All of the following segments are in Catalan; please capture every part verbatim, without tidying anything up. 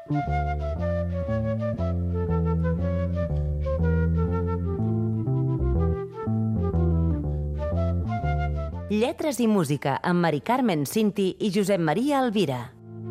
Lletres i música amb Mari Carmen Cinti i Josep Maria Alvira.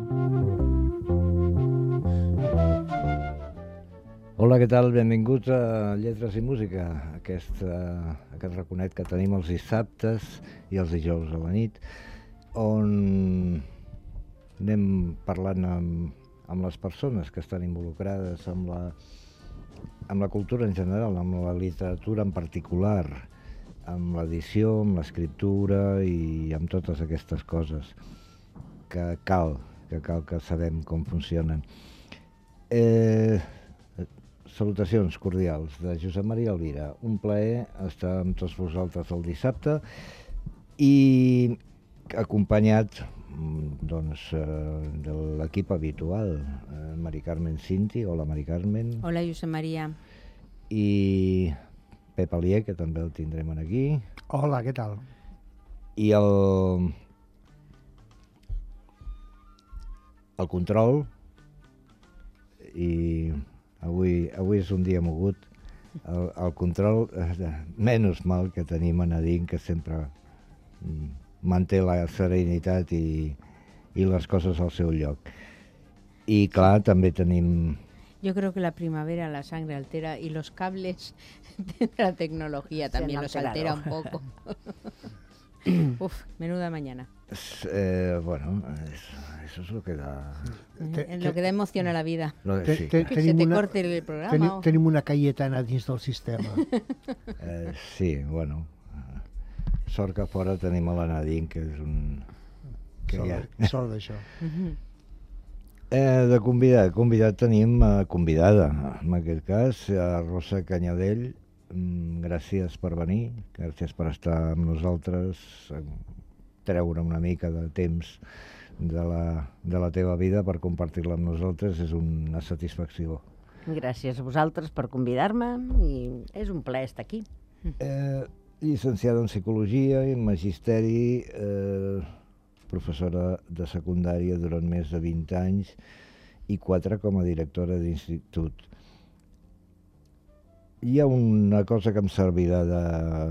Hola, què tal? Benvinguts a Lletres i Música, aquest, uh, aquest raconet que tenim els dissabtes i els dijous a la nit, on anem parlant amb, amb les persones que estan involucrades amb la, amb la cultura en general, amb la literatura en particular, amb l'edició, amb l'escriptura i amb totes aquestes coses que cal, que cal que sabem com funcionen. Eh... Salutacions cordials de Josep Maria Alvira. Un plaer estar amb tots vosaltres el dissabte i acompanyat doncs, de l'equip habitual. Mari Carmen Cinti. Hola, Mari Carmen. Hola, Josep Maria. I Pep Alier, que també el tindrem aquí. Hola, què tal? I el, el control i... Avui, avui és un dia mogut. El, el control, eh, menys mal que tenim a Nadine, que sempre mm, manté la serenitat i, i les coses al seu lloc. I clar, també tenim... Yo creo que la primavera la sangre altera y los cables de la tecnología también los altera un poco. Uf, menuda mañana. Eh, bueno, eso, eso es lo que da... Eh, lo que da emoción a la vida. Lo, Te, sí. te, Que se te una, corte el programa. Tenim, o... tenim una Cayetana dins del sistema. Eh, sí, bueno. Sort que fora tenim a la Nadine, que és un... Que Sort, ja... sort d'això. Uh-huh. Eh, de convidat, convidat tenim eh, convidada, en aquest cas, a Rosa Canyadell. Mm, gràcies per venir, gràcies per estar amb nosaltres, eh, treure una mica de temps de la, de la teva vida per compartir-la amb nosaltres, és una satisfacció. Gràcies a vosaltres per convidar-me i és un plaer estar aquí. Eh, llicenciada en Psicologia i en Magisteri, eh, professora de secundària durant més de vint anys i quatre com a directora d'institut. Hi ha una cosa que em servirà de,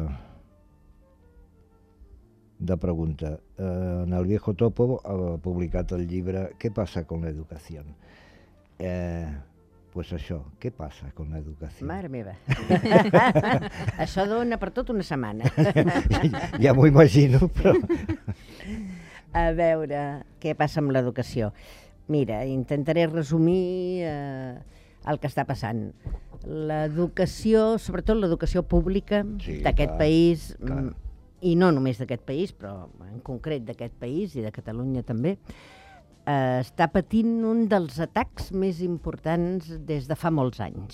de pregunta. Eh, en el Viejo Topo ha publicat el llibre ¿Qué pasa con la educación? Eh, pues això, què passa con la educación? Mare meva. Això dona per tot una setmana. Ja m'ho imagino, però... A veure, què passa amb l'educació? Mira, intentaré resumir eh, el que està passant. L'educació, sobretot l'educació pública Sí, d'aquest clar, país, clar. mm, i no només d'aquest país, però en concret d'aquest país i de Catalunya també, eh, està patint un dels atacs més importants des de fa molts anys.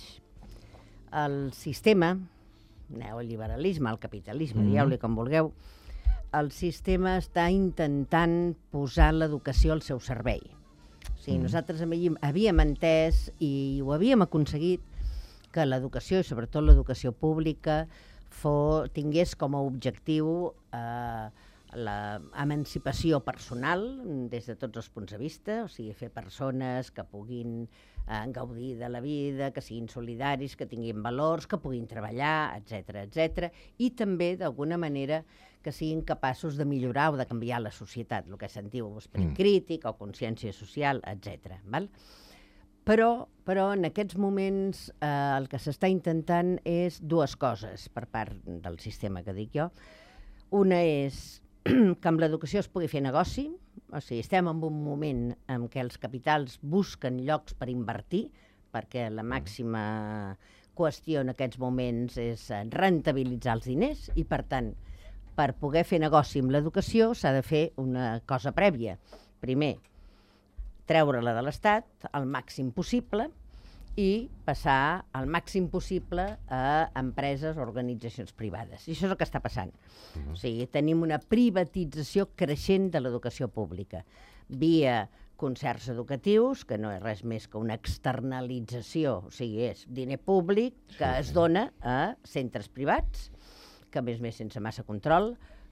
El sistema, neoliberalisme, el capitalisme, Mhm. dieu-li com vulgueu, el sistema està intentant posar l'educació al seu servei. O sigui, Mhm. nosaltres havíem, havíem entès i ho havíem aconseguit que l'educació, i sobretot l'educació pública, fos, tingués com a objectiu eh, l'emancipació personal des de tots els punts de vista, o sigui, fer persones que puguin eh, gaudir de la vida, que siguin solidaris, que tinguin valors, que puguin treballar, etcètera, etcètera, i també, d'alguna manera, que siguin capaços de millorar o de canviar la societat, el que se'n diu esperit Mm. crític o consciència social, etcètera. Val? Però, però en aquests moments eh, el que s'està intentant és dues coses per part del sistema que dic jo. Una és que amb l'educació es pugui fer negoci, o sigui, estem en un moment en què els capitals busquen llocs per invertir, perquè la màxima qüestió en aquests moments és rentabilitzar els diners i, per tant, per poder fer negoci amb l'educació s'ha de fer una cosa prèvia. Primer, treure-la de l'Estat al màxim possible i passar al màxim possible a empreses o organitzacions privades. I això és el que està passant. Uh-huh. O sigui, tenim una privatització creixent de l'educació pública via concerts educatius, que no és res més que una externalització, o sigui, és diner públic que es dona a centres privats, que a més a més sense massa control,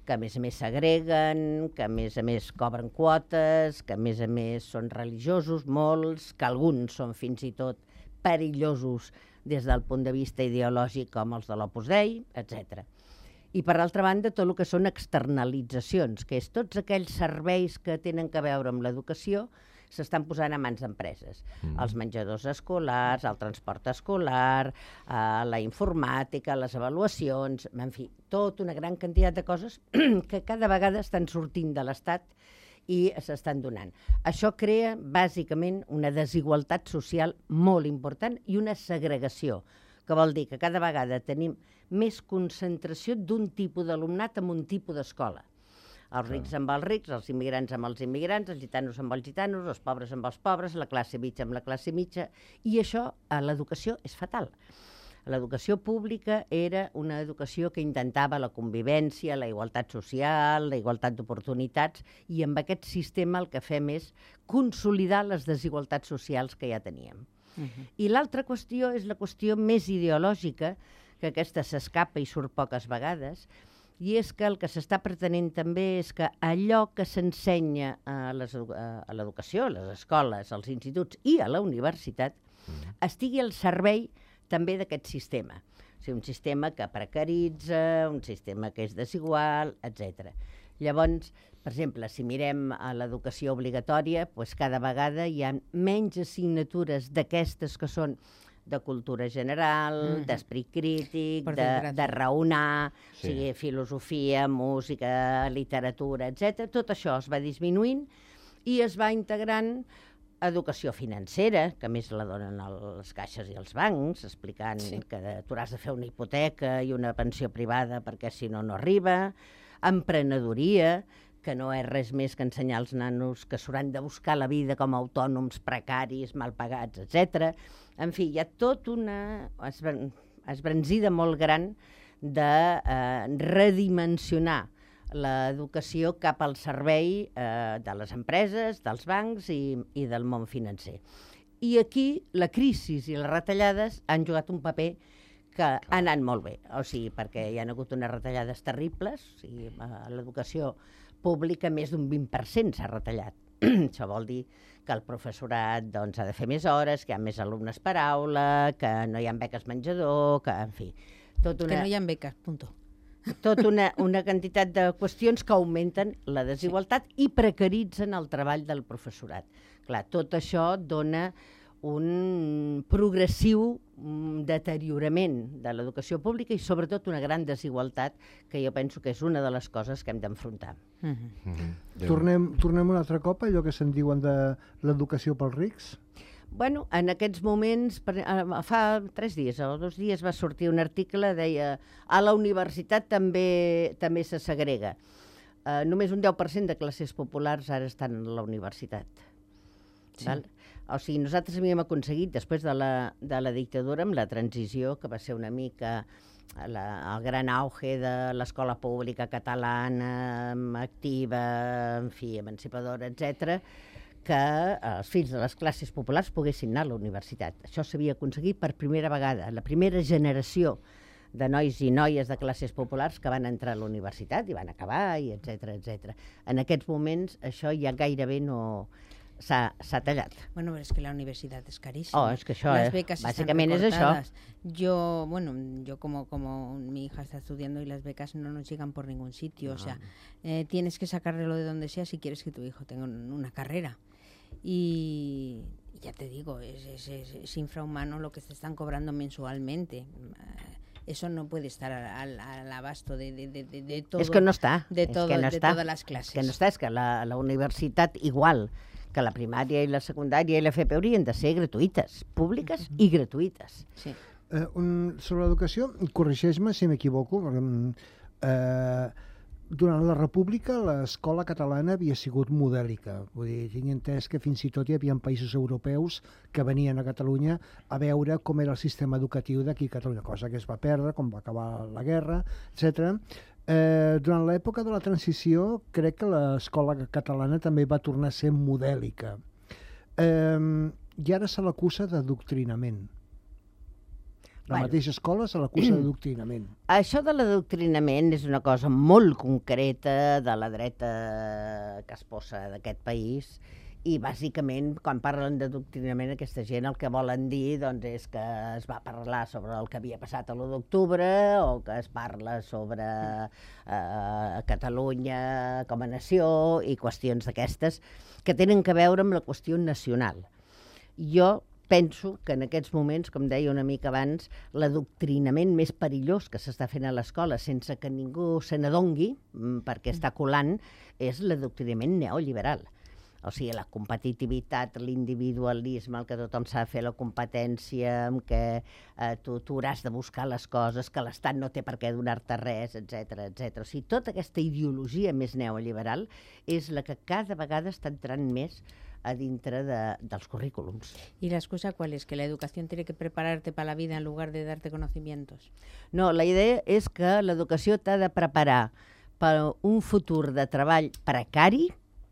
que a més a més s'agreguen, que a més a més cobren quotes, que a més a més són religiosos, molts, que alguns són fins i tot perillosos des del punt de vista ideològic com els de l'Opus Dei, etcètera. I per altra banda, tot el que són externalitzacions, que és tots aquells serveis que tenen a veure amb l'educació s'estan posant a mans d'empreses. Mm. Els menjadors escolars, el transport escolar, eh, la informàtica, les avaluacions, en fi, tota una gran quantitat de coses que cada vegada estan sortint de l'Estat i s'estan donant. Això crea, bàsicament, una desigualtat social molt important i una segregació, que vol dir que cada vegada tenim més concentració d'un tipus d'alumnat en un tipus d'escola. Els rics amb els rics, els immigrants amb els immigrants, els gitanos amb els gitanos, els pobres amb els pobres, la classe mitja amb la classe mitja, i això a l'educació és fatal. L'educació pública era una educació que intentava la convivència, la igualtat social, la igualtat d'oportunitats, i amb aquest sistema el que fem és consolidar les desigualtats socials que ja teníem. Uh-huh. I l'altra qüestió és la qüestió més ideològica, que aquesta s'escapa i surt poques vegades, i és que el que s'està pretenent també és que allò que s'ensenya a l'educació, a les escoles, als instituts i a la universitat, mm. estigui al servei també d'aquest sistema. O sigui, un sistema que precaritza, un sistema que és desigual, etcètera. Llavors, per exemple, si mirem a l'educació obligatòria, doncs cada vegada hi ha menys assignatures d'aquestes que són de cultura general, mm. d'esperit crític, de, de raonar, sí. O sigui, filosofia, música, literatura, etcètera. Tot això es va disminuint i es va integrant educació financera, que més la donen les caixes i els bancs, explicant sí. que tu has de fer una hipoteca i una pensió privada perquè si no, no arriba, emprenedoria, que no és res més que ensenyar als nanos que s'hauran de buscar la vida com a autònoms precaris, mal pagats, etcètera. En fi, hi ha tot una esbranzida molt gran de eh, redimensionar l'educació cap al servei eh, de les empreses, dels bancs i, i del món financer. I aquí la crisi i les retallades han jugat un paper que ha anat molt bé, o sigui, perquè hi ha hagut unes retallades terribles, o sigui, a l'educació pública més d'un vint per cent s'ha retallat. Això vol dir que el professorat doncs, ha de fer més hores, que hi ha més alumnes per aula, que no hi ha beques menjador, que, en fi... Tot una... Que no hi ha beques, punto. Tota una, una quantitat de qüestions que augmenten la desigualtat sí. i precaritzen el treball del professorat. Clar, tot això dona un progressiu deteriorament de l'educació pública i sobretot una gran desigualtat que jo penso que és una de les coses que hem d'enfrontar. Uh-huh. Uh-huh. Tornem, tornem un altre cop a allò que se'n diuen de l'educació pels rics? Bueno, en aquests moments, fa tres dies o dos dies va sortir un article, deia a la universitat també també se segrega. Uh, només un deu per cent de classes populars ara estan a la universitat. Sí. Val? O sigui, nosaltres havíem aconseguit, després de la, de la dictadura, amb la transició, que va ser una mica la, el gran auge de l'escola pública catalana, activa, en fi, emancipadora, etcètera, que els fills de les classes populars poguessin anar a la universitat. Això s'havia aconseguit per primera vegada. La primera generació de nois i noies de classes populars que van entrar a la universitat i van acabar, i etcètera, etcètera. En aquests moments això ja gairebé no... s'ha tallat. Bueno, pero es que la universidad es carísima. Oh, es que això, Las eh, becas básicamente están es eso. Yo, bueno, yo como, como mi hija está estudiando y las becas no nos llegan por ningún sitio. No. O sea, eh, tienes que sacarlo de donde sea si quieres que tu hijo tenga una carrera. Y ya te digo, es, es, es, es infrahumano lo que se están cobrando mensualmente. Eso no puede estar al, al abasto de, de, de, de todo. Es que no está. De, todo, es que no de está. todas las clases. Es que no està, és que la, la universitat igual que la primària i la secundària i la F P haurien de ser gratuïtes, públiques uh-huh. i gratuïtes. Sí. Eh, un, sobre l'educació, corregeix-me si m'equivoco, eh, durant la República l'escola catalana havia sigut modèlica. Vull dir, tinc entès que fins i tot hi havia països europeus que venien a Catalunya a veure com era el sistema educatiu d'aquí a Catalunya, cosa que es va perdre, com va acabar la guerra, etcètera. Eh, durant l'època de la transició crec que l'escola catalana també va tornar a ser modèlica. Eh, I ara se l'acusa d'adoctrinament. La Bueno. mateixa escola és a la cursa d'adoctrinament. Això de l'adoctrinament és una cosa molt concreta de la dreta que es posa d'aquest país i bàsicament quan parlen d'adoctrinament aquesta gent el que volen dir doncs, és que es va parlar sobre el que havia passat a l'u d'octubre o que es parla sobre eh, Catalunya com a nació i qüestions d'aquestes que tenen a veure amb la qüestió nacional. Jo penso que en aquests moments, com deia una mica abans, l'adoctrinament més perillós que s'està fent a l'escola sense que ningú se n'adongui, perquè està colant, és l'adoctrinament neoliberal. O sigui, la competitivitat, l'individualisme, el que tothom s'ha de fer la competència, amb què eh, tu, tu hauràs de buscar les coses, que l'Estat no té per què donar-te res, etcètera, etcètera. O sigui, tota aquesta ideologia més neoliberal és la que cada vegada està entrant més a dintre de, dels currículums. ¿Y la excusa cuál es? ¿Que la educación tiene que prepararte para la vida en lugar de darte conocimientos? No, la idea és que l'educació t'ha de preparar per un futur de treball precari,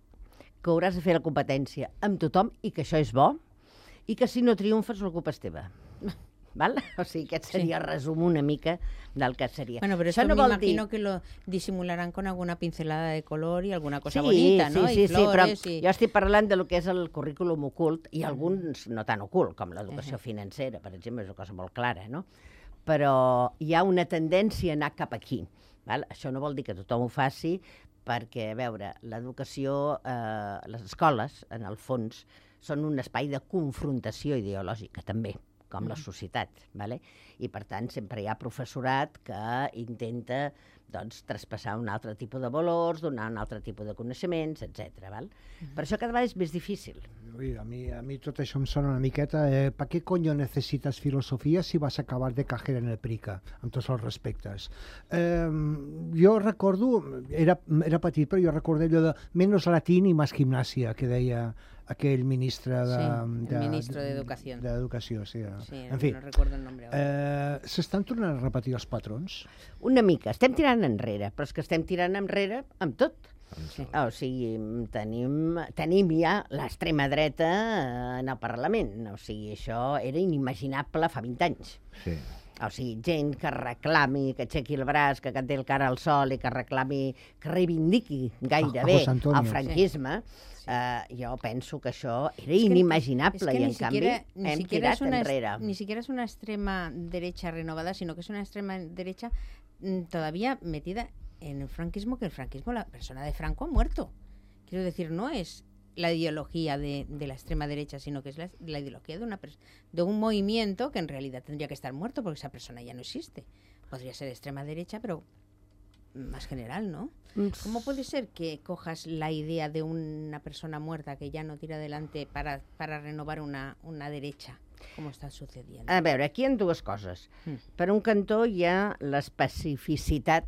que hauràs de fer la competència amb tothom i que això és bo, i que si no triomfes la culpa és teva. ¿Val? O sigui, aquest seria el resum una mica del que seria. Bueno, pero això esto no me vol imagino dir... que lo disimularán con alguna pincelada de color y alguna cosa sí, bonita, ¿no? Sí, sí, y sí, però flores y... jo estic parlant de lo que és el currículum ocult i alguns no tan ocult, com l'educació Uh-huh. financera, per exemple, és una cosa molt clara, no? Però hi ha una tendència a anar cap aquí. Val? Això no vol dir que tothom ho faci, perquè, a veure, l'educació, eh, les escoles, en el fons, són un espai de confrontació ideològica, també, com la societat, vale? I per tant sempre hi ha professorat que intenta doncs, traspassar un altre tipus de valors, donar un altre tipus de coneixements, etcètera. Val? Per això cada vegada és més difícil. Ui, a, mi, a mi tot això em sona una miqueta. Eh, ¿Para qué coño necesitas filosofía si vas a acabar de cajera en el Prica? Amb tots els respectes. Eh, jo recordo, era, era petit, però jo recordo allò de menos latín i más gimnasia, que deia aquell ministre de... Sí, el de, ministro de Educación. D'Educació, sí. Sí, En fi, no recuerdo el nombre ahora. eh, s'estan tornant a repetir els patrons? Una mica. Estem tirant enrere, però és que estem tirant enrere amb tot. Sí. O sigui, tenim, tenim ja l'extrema dreta eh, en el Parlament. O sigui, això era inimaginable fa vint anys. Sí. O sigui, gent que reclami, que aixequi el braç, que canti el cara al sol i que reclami, que reivindiqui gairebé José Antonio. el franquisme, Sí. eh, jo penso que això era Es que- inimaginable es que i, ni en siquiera- canvi, ni hem siquiera tirat es una es- enrere. Ni siquiera es una extrema derecha renovada, sino que es una extrema derecha mm, todavía metida en el franquismo, que el franquismo, la persona de Franco ha muerto. Quiero decir, no es la ideología de, de la extrema derecha, sino que es la, la ideología de, una pers- de un movimiento que en realidad tendría que estar muerto porque esa persona ya no existe. Podría ser extrema derecha, pero más general, ¿no? ¿Cómo puede ser que cojas la idea de una persona muerta que ya no tira adelante para, para renovar una, una derecha? ¿Cómo está sucediendo? A veure, aquí hi ha dues coses. Mm. Per un cantó hi ha l'especificitat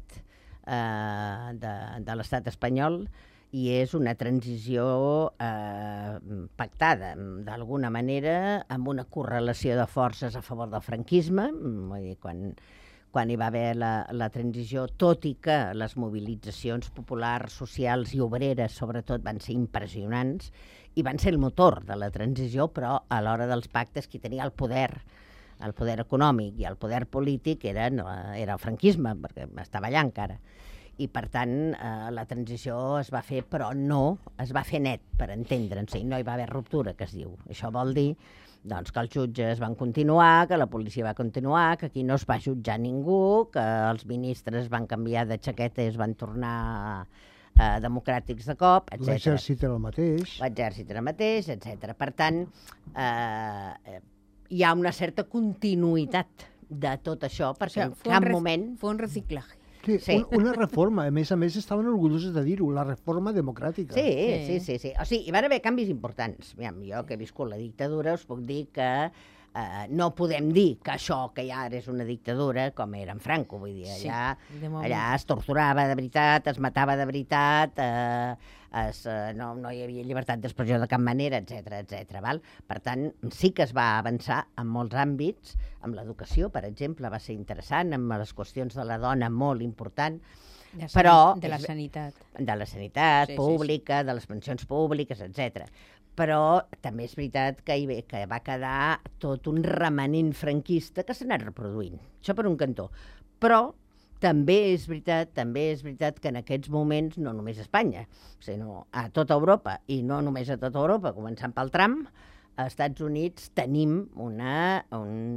eh, de, de l'estat espanyol i és una transició eh, pactada, d'alguna manera, amb una correlació de forces a favor del franquisme, vull dir, quan, quan hi va haver la, la transició, tot i que les mobilitzacions populars, socials i obreres, sobretot, van ser impressionants i van ser el motor de la transició, però a l'hora dels pactes qui tenia el poder, el poder econòmic i el poder polític era, no, era el franquisme, perquè estava allà encara. I, per tant, eh, la transició es va fer, però no es va fer net, per entendre'ns. O sigui, no hi va haver ruptura, que es diu. Això vol dir doncs, que els jutges van continuar, que la policia va continuar, que aquí no es va jutjar ningú, que els ministres van canviar de xaqueta i es van tornar eh, democràtics de cop, etcètera. L'exèrcit era el mateix. L'exèrcit era el mateix, etcètera. Per tant, eh, hi ha una certa continuïtat de tot això, perquè O sea, en fue un cap rec- moment... Fue un reciclaje. Sí, Sí. Un, una reforma. A més a més, estaven orgullosos de dir-ho, la reforma democràtica. Sí, Sí. sí, sí, sí. O sigui, hi van haver canvis importants. Aviam, jo que he viscut la dictadura us puc dir que eh, no podem dir que això que hi ha ara és una dictadura com era en Franco. Vull dir, Sí, allà, de moment. allà es torturava de veritat, es matava de veritat, eh, es, eh, no, no hi havia llibertat d'expressió de cap manera, etcètera, etcètera. Val? Per tant, sí que es va avançar en molts àmbits, amb l'educació, per exemple, va ser interessant, amb les qüestions de la dona molt important, De, Però- de la sanitat. de la sanitat Sí, sí, pública, de les pensions públiques, etcètera. Però també és veritat que, hi ve, que va quedar tot un remanent franquista que s'ha anat reproduint. Això per un cantó. Però també és veritat, també és veritat que en aquests moments, no només a Espanya, sinó a tota Europa, i no només a tota Europa, començant pel Trump, als Estats Units tenim una, un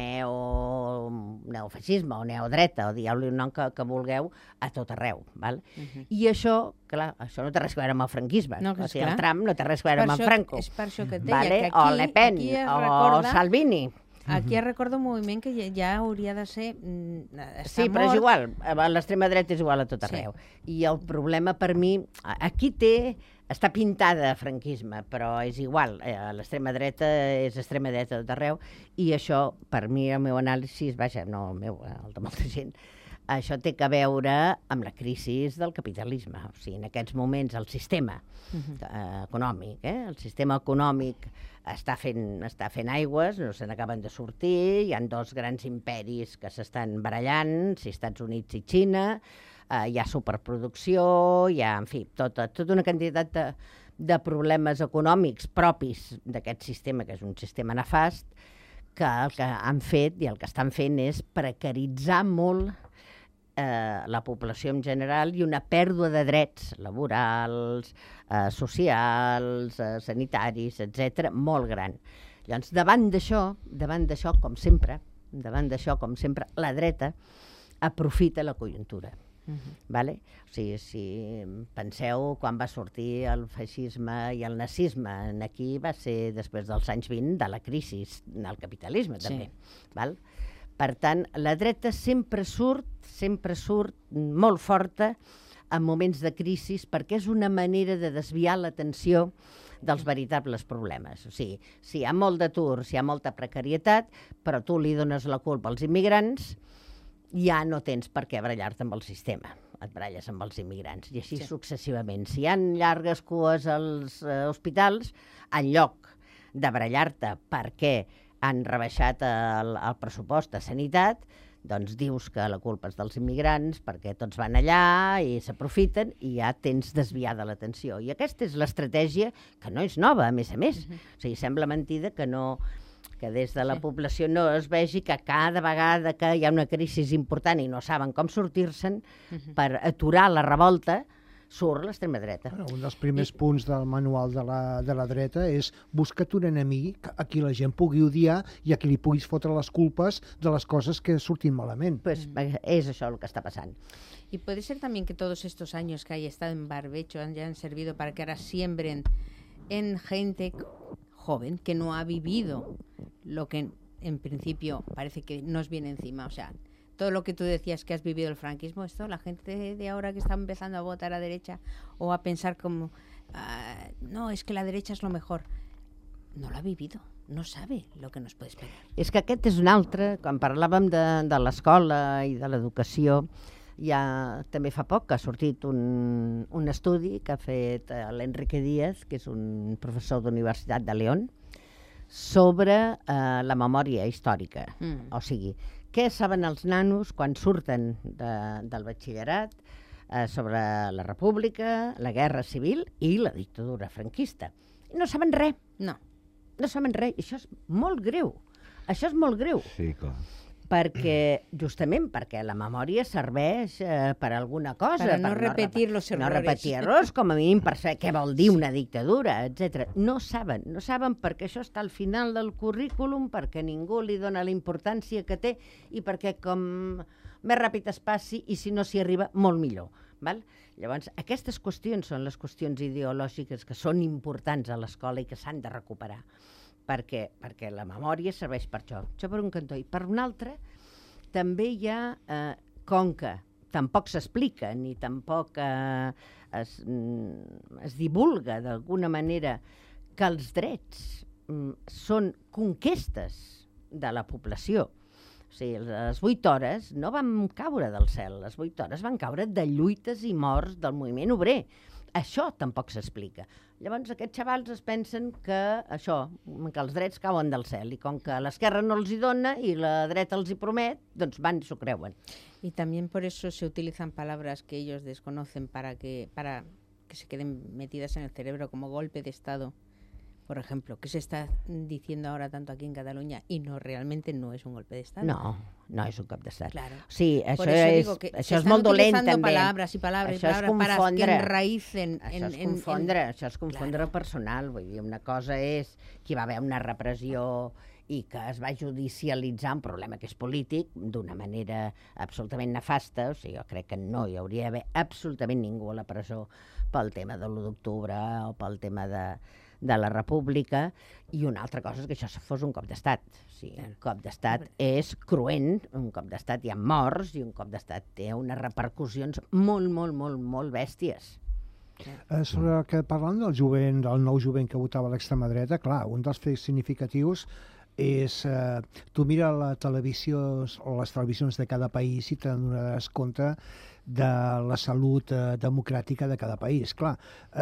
neo, neofeixisme o neodreta, o dieu-li un nom que, que vulgueu, a tot arreu. Val? Uh-huh. I això, clar, això no té res a veure amb el franquisme. No, o sigui, clar. el Trump no té res a veure amb el Franco. És per això que et deia, vale? que aquí, o Le Pen, aquí es o recorda, Salvini. Aquí es recorda un moviment que ja, ja hauria de ser... Mm, sí, però és igual. L'extrema dreta és igual a tot arreu. Sí. I el problema per mi... Aquí té... Està pintada a franquisme, però és igual. L'extrema dreta és extrema dreta tot arreu, i això, per mi, el meu anàlisi, vaja, no el meu, el de molta gent, això té a veure amb la crisi del capitalisme. O sigui, en aquests moments el sistema uh-huh. eh, econòmic, eh? el sistema econòmic està fent, està fent aigües, no se n'acaben de sortir, hi ha dos grans imperis que s'estan barallant, si Estats Units i Xina, Uh, hi ha superproducció, hi ha, en fi, tota, tota una quantitat de, de problemes econòmics propis d'aquest sistema, que és un sistema nefast, que el que han fet i el que estan fent és precaritzar molt eh, la població en general i una pèrdua de drets laborals, eh, socials, eh, sanitaris, etcètera, molt gran. Llavors, davant d'això, davant d'això, com sempre, davant d'això, com sempre, la dreta aprofita la conjuntura. Uh-huh. Vale? O sigui, si penseu quan va sortir el feixisme i el nazisme, aquí va ser després dels anys vint de la crisi del capitalisme, sí. també. Val? Per tant, la dreta sempre surt, sempre surt molt forta en moments de crisi perquè és una manera de desviar l'atenció dels veritables problemes. O sigui, si hi ha molt d'atur, si hi ha molta precarietat, però tu li dones la culpa als immigrants, ja no tens per què barallar-te amb el sistema. Et baralles amb els immigrants. I així sí. successivament. Si hi ha llargues cues als eh, hospitals, en lloc de barallar-te perquè han rebaixat el, el pressupost de sanitat, doncs dius que la culpa és dels immigrants perquè tots van allà i s'aprofiten i ja tens desviada l'atenció. I aquesta és l'estratègia que no és nova, a més a més. Uh-huh. O sigui, sembla mentida que no... que des de la sí. població no es vegi que cada vegada que hi ha una crisi important i no saben com sortir-se'n, uh-huh. per aturar la revolta, surt l'extrema dreta. Bueno, un dels primers I... punts del manual de la, de la dreta és busca't un enemic a qui la gent pugui odiar i a qui li puguis fotre les culpes de les coses que surtin malament. Pues és això el que està passant. Y puede ser también que todos estos años que hay estado en barbecho hayan servido para que ahora siembren en gente joven que no ha vivido lo que en principio parece que nos viene encima. O sea, todo lo que tú decías que has vivido el franquismo, esto la gente de, de ahora que está empezando a votar a derecha o a pensar como, uh, no, es que la derecha es lo mejor, no lo ha vivido, no sabe lo que nos puede esperar. És que aquest és un altre, quan parlàvem de, de l'escola i de l'educació, ja també fa poc que ha sortit un, un estudi que ha fet l'Enrique Díaz, que és un professor d'Universitat de León, sobre eh, la memòria històrica. Mm. O sigui, què saben els nanos quan surten de, del batxillerat eh, sobre la República, la Guerra Civil i la dictadura franquista? I no saben res. No. No saben res. I això és molt greu. Això és molt greu. Sí, clar. Perquè, justament perquè la memòria serveix eh, per alguna cosa. Per no per repetir no, los errores. No repetir errors, com a mínim per saber què vol dir una dictadura, etcètera. No saben, no saben perquè això està al final del currículum, perquè ningú li dona la importància que té i perquè com més ràpid es passi i si no s'hi arriba, molt millor. Val? Llavors, aquestes qüestions són les qüestions ideològiques que són importants a l'escola i que s'han de recuperar. Perquè, perquè la memòria serveix per això. Això per un cantó. I per un altre, també hi ha, eh, com que tampoc s'explica ni tampoc eh, es, mm, es divulga d'alguna manera que els drets mm, són conquestes de la població. O sigui, les vuit hores no van caure del cel, les vuit hores van caure de lluites i morts del moviment obrer. Això tampoc s'explica. Llavors aquests xavals es pensen que això, que els drets cauen del cel i com que l'esquerra no els hi dona i la dreta els hi promet, doncs van i s'ho creuen. Y también por eso se utilizan palabras que ellos desconocen para que, para que se queden metidas en el cerebro como golpe de Estado. por ejemplo, que se está diciendo ahora tanto aquí en Cataluña y no, realmente no es un golpe de Estado. No, no és un cop d'estat. Claro. Sí, això, Por eso és, digo que això se és molt están dolent, utilizando també. palabras y palabras y Això és palabras para que confondre. enraícen Això en... és en- confondre, en- això és confondre Claro. el personal. Vull dir, una cosa és que hi va haver una repressió i que es va judicialitzar un problema que és polític d'una manera absolutament nefasta. O sigui, jo crec que no hi hauria d'haver absolutament ningú a la presó pel tema de l'u d'octubre o pel tema de, de la República, i una altra cosa és que això fos un cop d'estat. O sigui, un cop d'estat és cruent, un cop d'estat hi ha morts i un cop d'estat té unes repercussions molt, molt, molt, molt bèsties. Eh, sobre que parlant del jovent, del nou jovent que votava a l'extrema dreta, clar, un dels fets significatius és, eh, tu mira la televisió o les televisions de cada país i te'n donaràs compte de la salut eh, democràtica de cada país. Clar,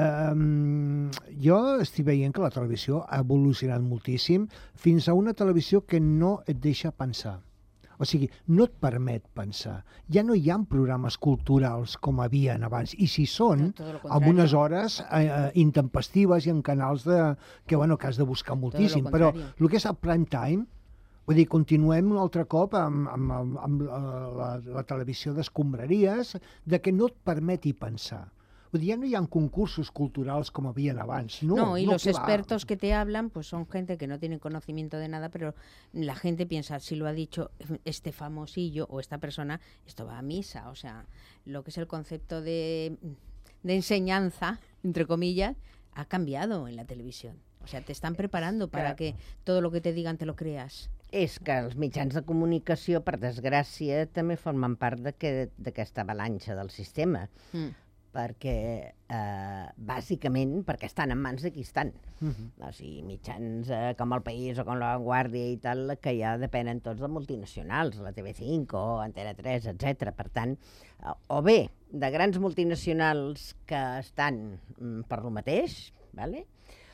eh, jo estic veient que la televisió ha evolucionat moltíssim fins a una televisió que no et deixa pensar. O sigui, no et permet pensar. Ja no hi ha programes culturals com havien abans. I si són, No, todo lo amb contrario. unes hores eh, eh, intempestives i en canals de, que, bueno, que has de buscar moltíssim. Però contrario. el que és el prime time, vull dir, continuem un altre cop amb, amb, amb, amb la, la, la televisió d'escombraries, de que no et permeti pensar. Vull dir, ja no hi ha concursos culturals com havien abans. No, No, y no, los que va. expertos que te hablan, pues son gente que no tiene conocimiento de nada, pero la gente piensa, si lo ha dicho este famosillo o esta persona, esto va a misa. O sea, lo que es el concepto de, de enseñanza, entre comillas, ha cambiado en la televisión. O sea, te están preparando para que todo lo que te digan te lo creas. És que els mitjans de comunicació, per desgràcia, també formen part d'aquest- d'aquesta avalanxa del sistema, Mm. perquè, eh, bàsicament, perquè estan en mans de qui estan. Mhm. O sigui, mitjans eh, com El País o com La Vanguardia i tal, que ja depenen tots de multinacionals, la T V cinc o Antena tres, etcètera. Per tant, eh, o bé de grans multinacionals que estan mm, per lo mateix, vale?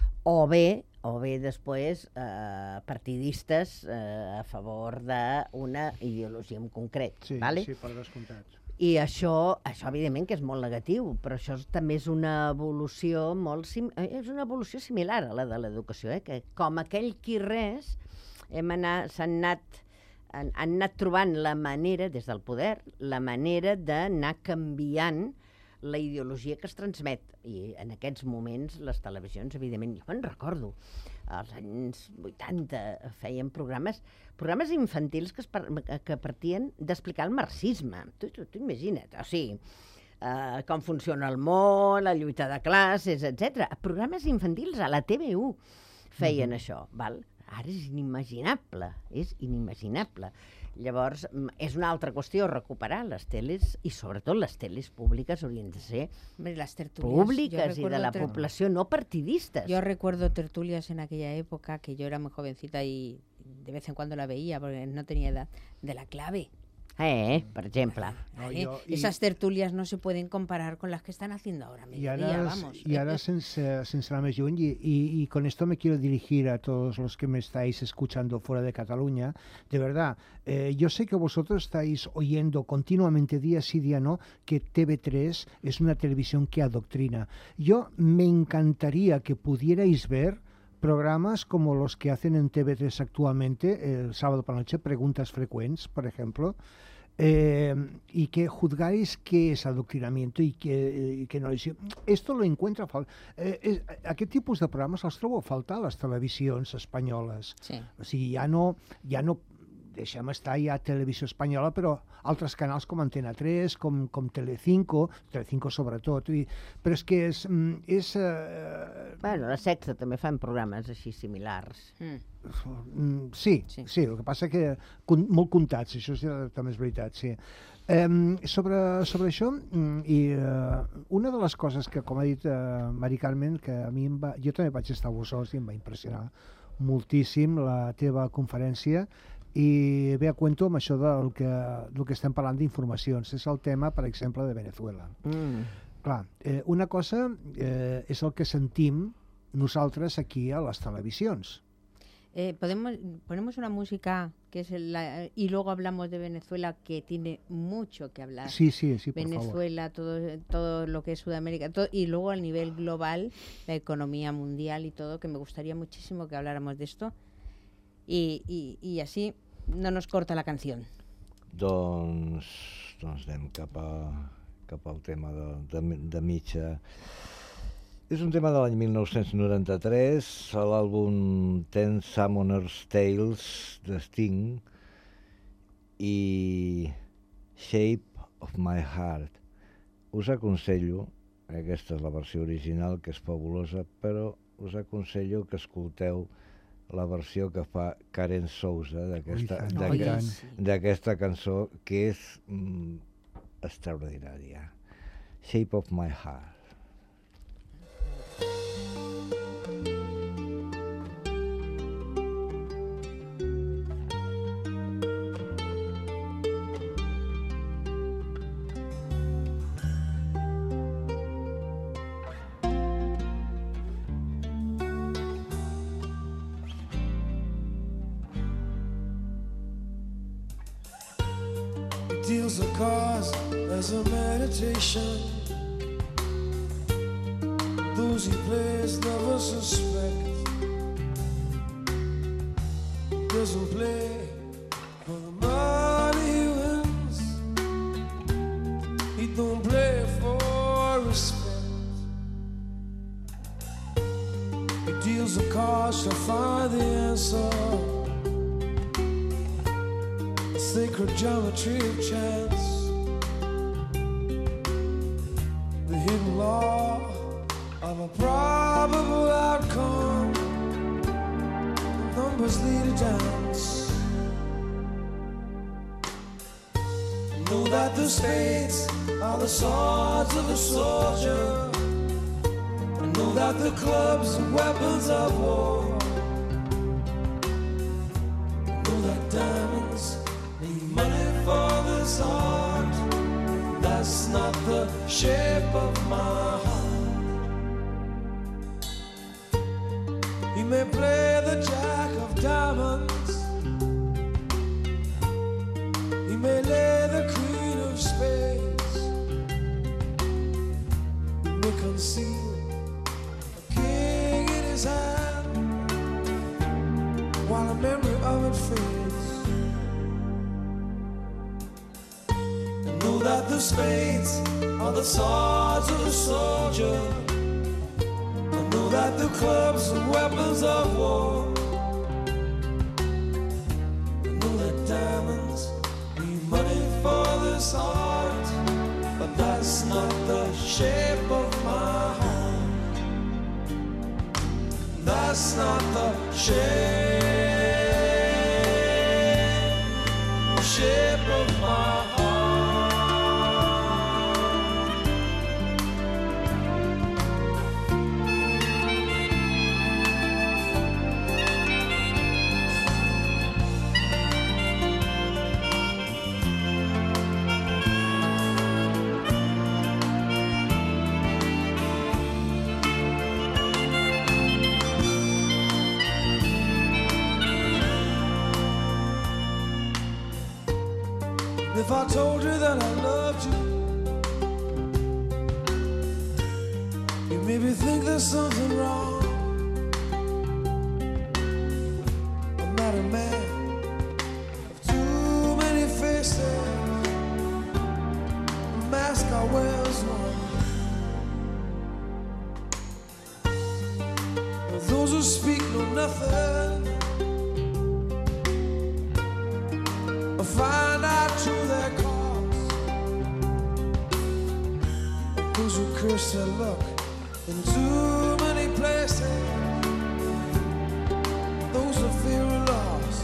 o bé o bé després eh, partidistes eh, a favor d'una ideologia en concret. Sí, vale? sí, per descomptat. I això, això, evidentment, que és molt negatiu, però això és, també és una evolució molt sim, és una evolució similar a la de l'educació, eh? Que com aquell qui res, hem anat, s'han anat, han, han anat trobant la manera, des del poder, la manera d'anar canviant la ideologia que es transmet. I en aquests moments les televisions, evidentment, jo me'n recordo, als anys vuitanta feien programes programes infantils que, es par que partien d'explicar el marxisme. Tu, tu, tu imagina't, o sigui, uh, com funciona el món, la lluita de classes, etcètera. Programes infantils a la T V u feien mm-hmm. això, val? Ara és inimaginable, és inimaginable. Llavors, és una altra qüestió recuperar les teles, i sobretot les teles públiques haurien de ser Hombre, las tertulias. públiques Yo i de la recuerdo ter- població, no partidistes. Yo recuerdo tertulias en aquella época, que yo era muy jovencita y de vez en cuando la veía porque no tenía edad, de La Clave. Eh, per exemple. No, ¿vale? jo- i- Esas tertulias no se pueden comparar con las que están haciendo ahora. Y Mediodía, ahora, vamos. y ahora sense, sense anar més lluny, y, y, y con esto me quiero dirigir a todos los que me estáis escuchando fuera de Cataluña. De verdad, eh, yo sé que vosotros estáis oyendo continuamente, día sí, día no, que T V tres es una televisión que adoctrina. Yo me encantaría que pudierais ver programas como los que hacen en T V tres actualmente, el sábado por la noche, Preguntas Frecuents, por ejemplo, eh, y que juzgáis qué es adoctrinamiento y qué, y qué no es. Esto lo encuentra... Fal eh, eh, aquest tipus de programes els trobo a faltar a les televisions espanyoles. Sí. O sigui, ja no... Ja no deixem estar ja Televisió Espanyola, però altres canals com Antena tres, com, com Telecinco, Telecinco sobretot, i, però és que és... mm, és eh, Bueno, la Sexta també fan programes així similars. Mm. Mm, sí, sí, Sí. sí, el que passa que con, molt comptats, això és, també és veritat, sí. Um, sobre, sobre això, mm, i uh, una de les coses que, com ha dit uh, Mari Carmen, que a mi em va, jo també vaig estar a Bossòs i em va impressionar moltíssim la teva conferència, i ve a cuento amb això del que, del que estem parlant d'informacions. És el tema, per exemple, de Venezuela. Mm. Clar, eh, una cosa eh, és el que sentim nosaltres aquí a les televisions. Eh, podemos, ponemos una música que es la, y luego hablamos de Venezuela, que tiene mucho que hablar. Sí, sí, sí, por Venezuela, todo, todo lo que es Sudamérica, todo, y luego a nivel global, la economía mundial y todo, que me gustaría muchísimo que habláramos de esto. Y, y, y así no nos corta la canción. Doncs, doncs anem cap, a, cap al tema de, de, de mitja. És un tema de l'any mil nou-cents noranta-tres, a l'àlbum Ten Summoner's Tales de Sting i Shape of My Heart. Us aconsello, aquesta és la versió original, que és fabulosa, però us aconsello que escolteu la versió que fa Karen Souza d'aquesta cançó, que és mm, extraordinària. Shape of My Heart. Deals the cause as a meditation. Those he plays never suspect. Doesn't play for the money he wins. He don't play for respect. He deals the cause to find the answer. Sacred geometry of chance, the hidden law of a probable outcome. The numbers lead a dance. Know that the spades are the swords of a soldier. And know that the clubs are weapons of war. Know that diamonds money for this art. That's not the shape of my heart. He may play the jack of diamonds. He may lay the queen of spades. He may conceal a king in his hand while a memory of it fades. Know that the spades are the swords of a soldier. I know that the clubs are weapons of war. I know that diamonds need money for this art, but that's not the shape of my heart. That's not the shape, shape of my heart. If I told you that I loved you, you maybe think there's something wrong. I'm not a man of too many faces. The mask I wear is one. But those who speak know nothing. I find out to their cause. Those who curse their luck in too many places. Those who fear are lost.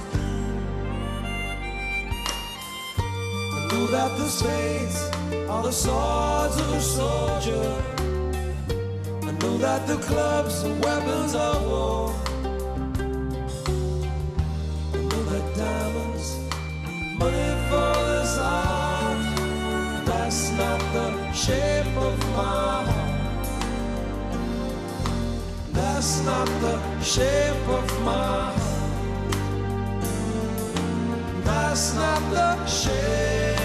I know that the spades are the swords of a soldier. I know that the clubs are weapons of war. I know that diamonds money for this art. That's not the shape of my heart. That's not the shape of my heart. just not the shape,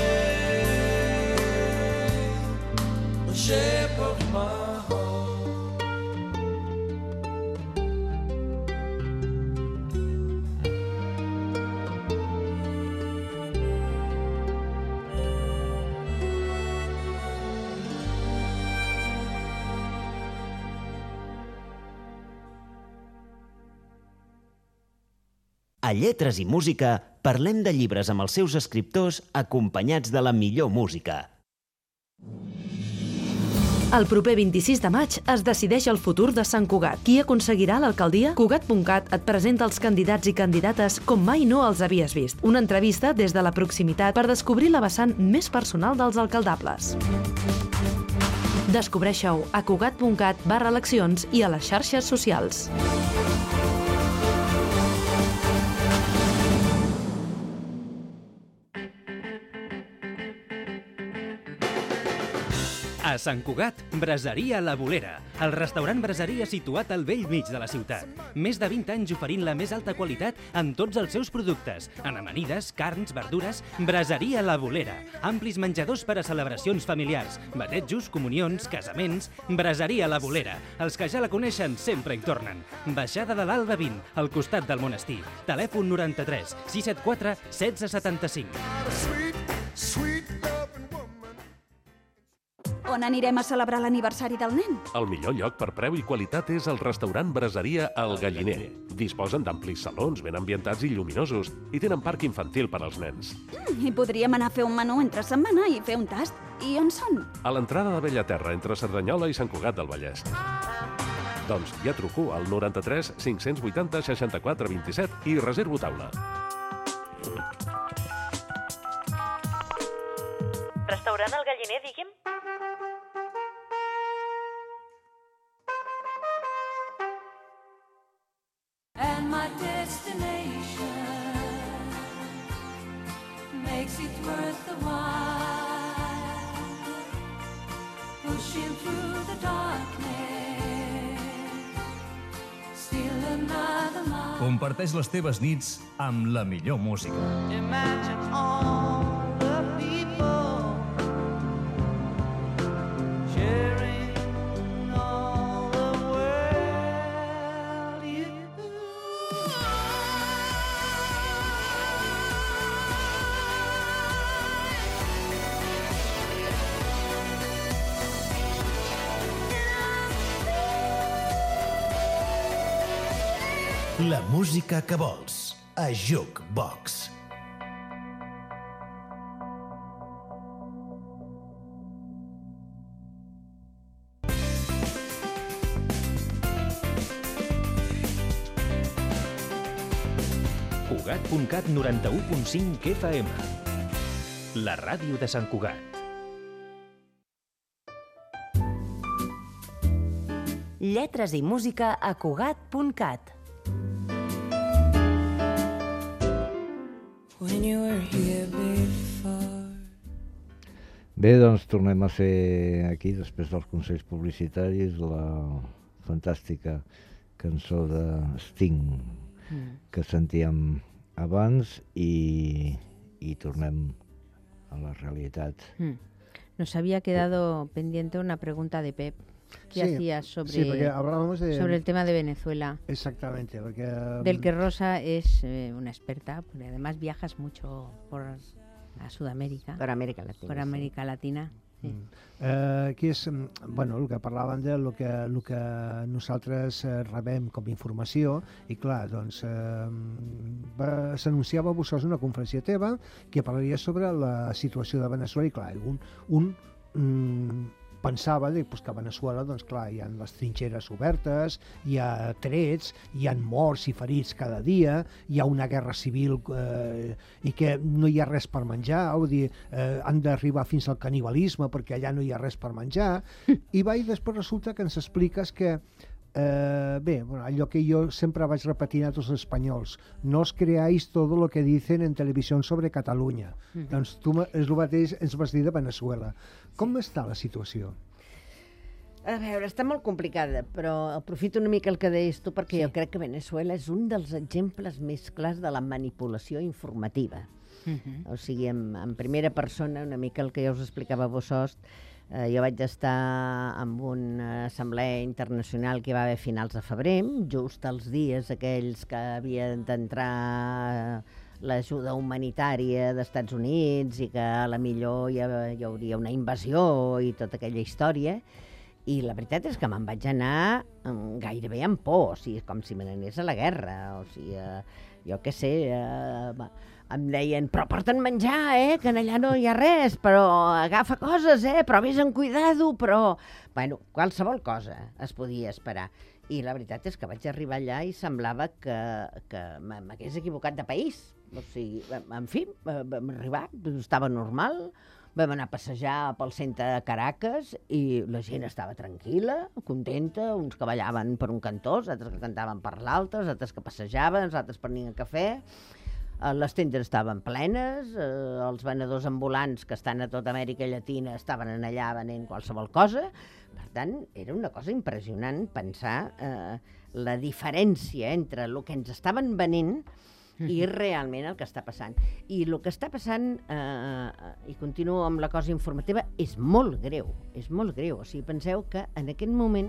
the shape of my heart. A Lletres i Música parlem de llibres amb els seus escriptors acompanyats de la millor música. El proper vint-i-sis de maig es decideix el futur de Sant Cugat. Qui aconseguirà l'alcaldia? Cugat punt cat et presenta els candidats i candidates com mai no els havies vist. Una entrevista des de la proximitat per descobrir la vessant més personal dels alcaldables. Descobreixeu a cugat punt cat barra eleccions i a les xarxes socials. A Sant Cugat, Braseria La Bolera, el restaurant braseria situat al vell mig de la ciutat. Més de vint anys oferint la més alta qualitat en tots els seus productes, en amanides, carns, verdures. Braseria La Bolera, amplis menjadors per a celebracions familiars, batejos, comunions, casaments. Braseria La Bolera, els que ja la coneixen sempre hi tornen. Baixada de l'Alba vint, al costat del monestir. Telèfon noranta-tres sis set quatre setze setanta-cinc. On anirem a celebrar l'aniversari del nen? El millor lloc per preu i qualitat és el restaurant Braseria El Galliner. Disposen d'amplis salons ben ambientats i lluminosos i tenen parc infantil per als nens. Mm, I podríem anar a fer un menú entre setmana i fer un tast. I on són? A l'entrada de Bellaterra, entre Cerdanyola i Sant Cugat del Vallès. Doncs ja truco al noranta-tres cinc-cents vuitanta seixanta-quatre vint-i-set i reservo taula. Restaurant El Galliner, digui'm? And my destination makes it worth the while, pushing through the darkness, still another mile. Comparteix les teves nits amb la millor música. Imagine all the people sharing all the world you. La música que vols a Jukebox. Cugat punt cat noranta-u punt cinc F M. La ràdio de Sant Cugat. Lletres i música a cugat punt cat. When you were here before. Bé, doncs tornem a ser aquí, després dels consells publicitaris, la fantàstica cançó de Sting mm. que sentíem abans i, i tornem a la realitat. Mm. Nos había quedado pendiente una pregunta de Pep que sí, hacías sobre, sí, porque hablábamos de, sobre el tema de Venezuela. Exactamente. Porque, del que Rosa es eh, una experta, porque además viajas mucho por a Sudamérica. Per Amèrica Latina. Per Amèrica sí. Latina. Sí. Mm. Eh, aquí és, bueno, el que parlàvem de lo que, lo que nosaltres eh, rebem com a informació i clar, doncs eh, s'anunciava a vosaltres una conferència teva que parlaria sobre la situació de Venezuela i clar, un, un mm, pensava pues, que a Venezuela doncs, clar, hi ha les trinxeres obertes, hi ha trets, hi ha morts i ferits cada dia, hi ha una guerra civil eh, i que no hi ha res per menjar, vull dir, eh, han d'arribar fins al canibalisme perquè allà no hi ha res per menjar, i va i després resulta que ens expliques que Eh, bé, bueno, allò que jo sempre vaig repetint a tots els espanyols, no os creáis todo lo que dicen en televisió sobre Catalunya. Mm-hmm. Doncs tu és el mateix ens vas dir de Venezuela. Com sí. està la situació? A veure, està molt complicada, però aprofito una mica el que deies tu perquè sí. jo crec que Venezuela és un dels exemples més clars de la manipulació informativa. Uh-huh. O sigui, en, en primera persona, una mica el que ja us explicava Bossost, eh, jo vaig estar en una assemblea internacional que va haver a finals de febrer, just els dies aquells que havien d'entrar l'ajuda humanitària d'Estats Units i que a la millor hi, hi hauria una invasió i tota aquella història. I la veritat és que me'n vaig anar gairebé amb por, o sigui, com si me n'anés a la guerra, o sigui, eh, jo què sé, eh, em deien, però porten menjar, eh, que allà no hi ha res, però agafa coses, eh, però vés amb cuidado, però... Bueno, qualsevol cosa es podia esperar. I la veritat és que vaig arribar allà i semblava que, que m'hagués equivocat de país. O sigui, en fi, vam arribar, estava normal, vam anar a passejar pel centre de Caracas i la gent estava tranquil·la, contenta, uns que ballaven per un cantó, altres que cantaven per l'altre, altres que passejaven, altres prenien cafè. Les tendes estaven plenes, eh, els venedors ambulants que estan a tota Amèrica Llatina estaven allà venent qualsevol cosa. Per tant, era una cosa impressionant pensar eh, la diferència entre el que ens estaven venent i realment el que està passant. I el que està passant, eh, i continuo amb la cosa informativa, és molt greu, és molt greu. O sigui, penseu que en aquest moment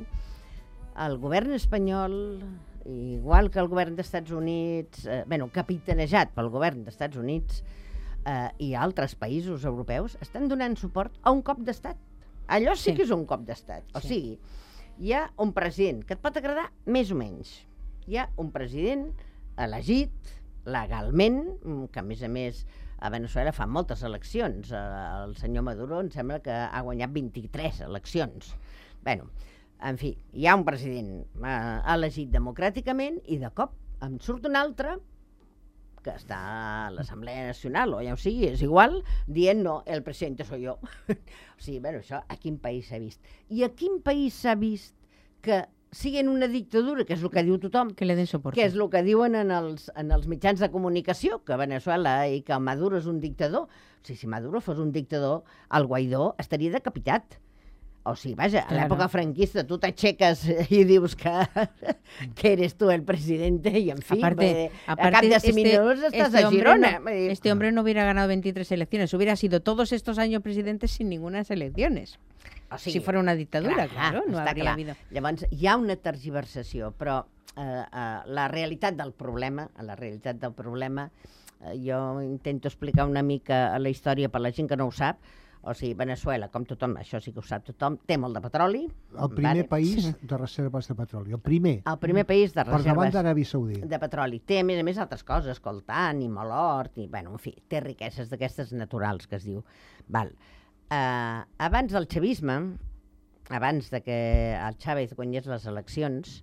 el govern espanyol, igual que el govern dels Estats Units, eh, bueno, capitanejat pel govern dels Estats Units eh, i altres països europeus, estan donant suport a un cop d'estat. Allò sí, sí que és un cop d'estat. O sí. sigui, hi ha un president que et pot agradar més o menys. Hi ha un president elegit legalment, que a més a més a Veneçuela fan moltes eleccions. El senyor Maduro em sembla que ha guanyat vint-i-tres eleccions. Bueno, en fi, hi ha un president eh, elegit democràticament i de cop em surt un altre que està a l'Assemblea Nacional, o ja o sigui, és igual, dient no, el president soy jo. O sigui, bueno, això a quin país s'ha vist? I a quin país s'ha vist que sigui en una dictadura, que és el que diu tothom, que, le den soporte. que és el que diuen en els, en els mitjans de comunicació, que Veneçuela i que Maduro és un dictador. O sigui, si Maduro fos un dictador, el Guaidó estaria decapitat. O sigui, vaja, a l'època franquista tu t'aixeques i dius que, que eres tu el presidente y, en fin, aparte, de, aparte, a cap de cinc este, minuts estàs este a Girona. No, este hombre no hubiera ganado veintitrés elecciones, hubiera sido todos estos años presidente sin ninguna elecciones. O sigui, si fuera una dictadura, clar, claro, no habría clar. habido. Llavors, hi ha una tergiversació, però eh, eh, la realitat del problema, la realitat del problema, eh, jo intento explicar una mica la història per la gent que no ho sap. O sigui, Veneçuela, com tothom, això sí que ho sap tothom, té molt de petroli. El primer vale? país de reserves de petroli, el primer. El primer país de reserves per davant d'Aràbia Saudita. De petroli. Té, a més a més, altres coses, coltan i molt hort, i, bueno, en fi, té riqueses d'aquestes naturals, que es diu. Val. Uh, abans del xavisme, abans de que el Chávez guanyés les eleccions,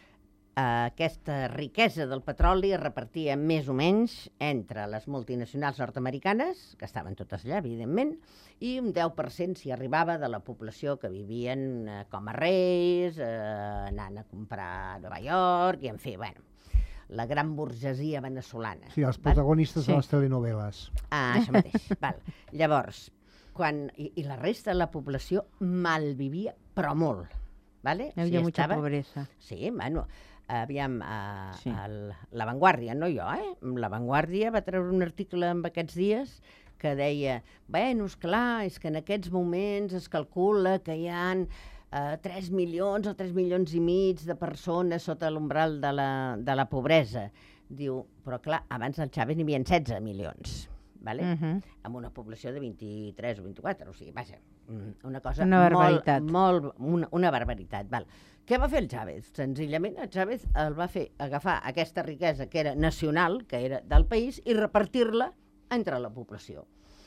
uh, aquesta riquesa del petroli es repartia més o menys entre les multinacionals nord-americanes, que estaven totes allà, evidentment, i un deu per cent s'hi arribava de la població que vivien uh, com a reis, uh, anant a comprar a Nova York, i en fi, bueno, la gran burgesia veneçolana. Sí, els protagonistes sí. de les telenovel·les. Ah, això mateix. Val. Llavors, quan, i, i la resta de la població malvivia, però molt. Vale? Hi havia sí, mucha estava... pobresa. Sí, bueno, aviam, uh, sí. el, La Vanguardia, no jo, eh? La Vanguardia va treure un article en aquests dies que deia, bueno, esclar, és que en aquests moments es calcula que hi ha uh, tres milions o tres milions i mig de persones sota l'umbral de, la, de la pobresa. Diu, però clar, abans del Chávez n'hi havia setze milions. Vale? Uh-huh. Amb una població de vint-i-tres o vint-i-quatre, o sigui, vaja, una cosa una barbaritat. molt, molt una, una barbaritat. Val. Què va fer el Chávez? Senzillament el Chávez el va fer agafar aquesta riquesa que era nacional, que era del país, i repartir-la entre la població.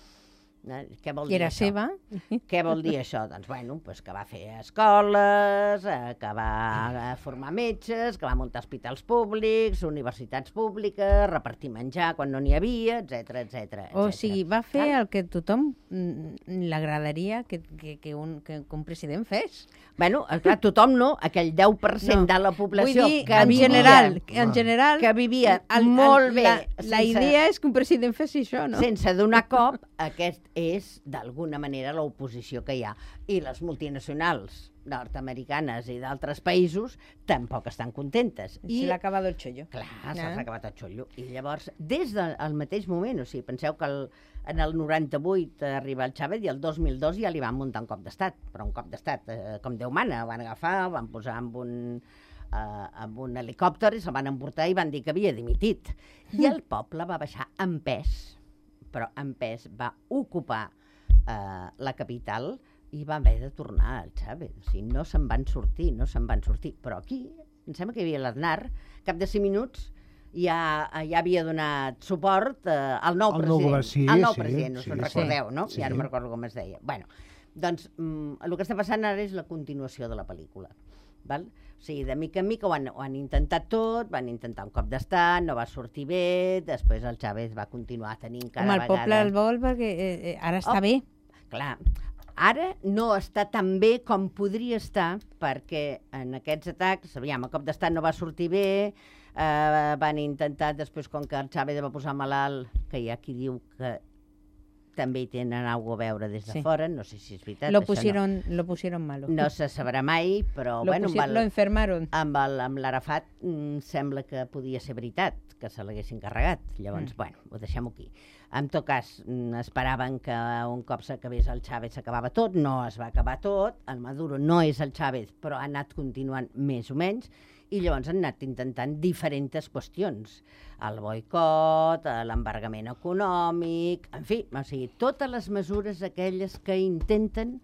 Què vol dir I era això? seva. Què vol dir això? Doncs, bueno, pues que va fer escoles, que va formar metges, que va muntar hospitals públics, universitats públiques, repartir menjar quan no n'hi havia, etcètera, etcètera. O sigui, va fer el que tothom l'agradaria que, que, que, un, que un president fes. Bueno, clar, tothom no, aquell deu per cent no. de la població dir, que en vivia, general, en general, que vivia el, el, molt bé. La, sense, la idea és que un president fes això, no? Sense donar cop a aquest és, d'alguna manera, l'oposició que hi ha. I les multinacionals nord-americanes i d'altres països tampoc estan contentes. I se l'ha acabat el xollo. Clar, se l'ha acabat el xollo. I llavors, des del mateix moment, o sigui, penseu que el, en el noranta-vuit arriba el Chávez i el dos mil dos ja li van muntar un cop d'estat, però un cop d'estat, eh, com Déu mana, van agafar, van posar amb un, eh, amb un helicòpter i se'l van emportar i van dir que havia dimitit. I el poble va baixar en pes, però en pes va ocupar eh, la capital i va haver de tornar al Chávez. O sigui, no se'n van sortir, no se'n van sortir. Però aquí, em sembla que hi havia l'Aznar, cap de cinc minuts ja, ja havia donat suport eh, al nou el president. Nou, sí, al nou sí, president, us sí, en recordeu, sí, no? sí. Ja no me'n recordo com es deia. Bueno, doncs mm, el que està passant ara és la continuació de la pel·lícula. Val? O sigui, de mica en mica ho han, ho han intentat tot, van intentar un cop d'estat, no va sortir bé, després el Chávez va continuar tenint cada Home, vegada... el poble el vol perquè eh, eh, ara està Oh, bé. Clar, ara no està tan bé com podria estar, perquè en aquests atacs, aviam, el cop d'estat no va sortir bé, eh, van intentar, després, com que el Chávez va posar malalt, que hi ha qui diu que també hi tenen alguna a veure des de Sí. fora, no sé si és veritat. Lo això pusieron, lo pusieron malo. No, no se sabrà mai, però Lo bueno, pusi- lo enfermaron. amb el- amb l'Arafat mm, sembla que podia ser veritat, que se l'haguessin carregat. Llavors, Mm. bueno, ho deixem aquí. En tot cas, mm, esperaven que un cop s'acabés el Chávez s'acabava tot, no es va acabar tot, el Maduro no és el Chávez, però ha anat continuant més o menys, i llavors han anat intentant diferents qüestions. El boicot, eh, l'embargament econòmic, en fi, o sigui, totes les mesures aquelles que intenten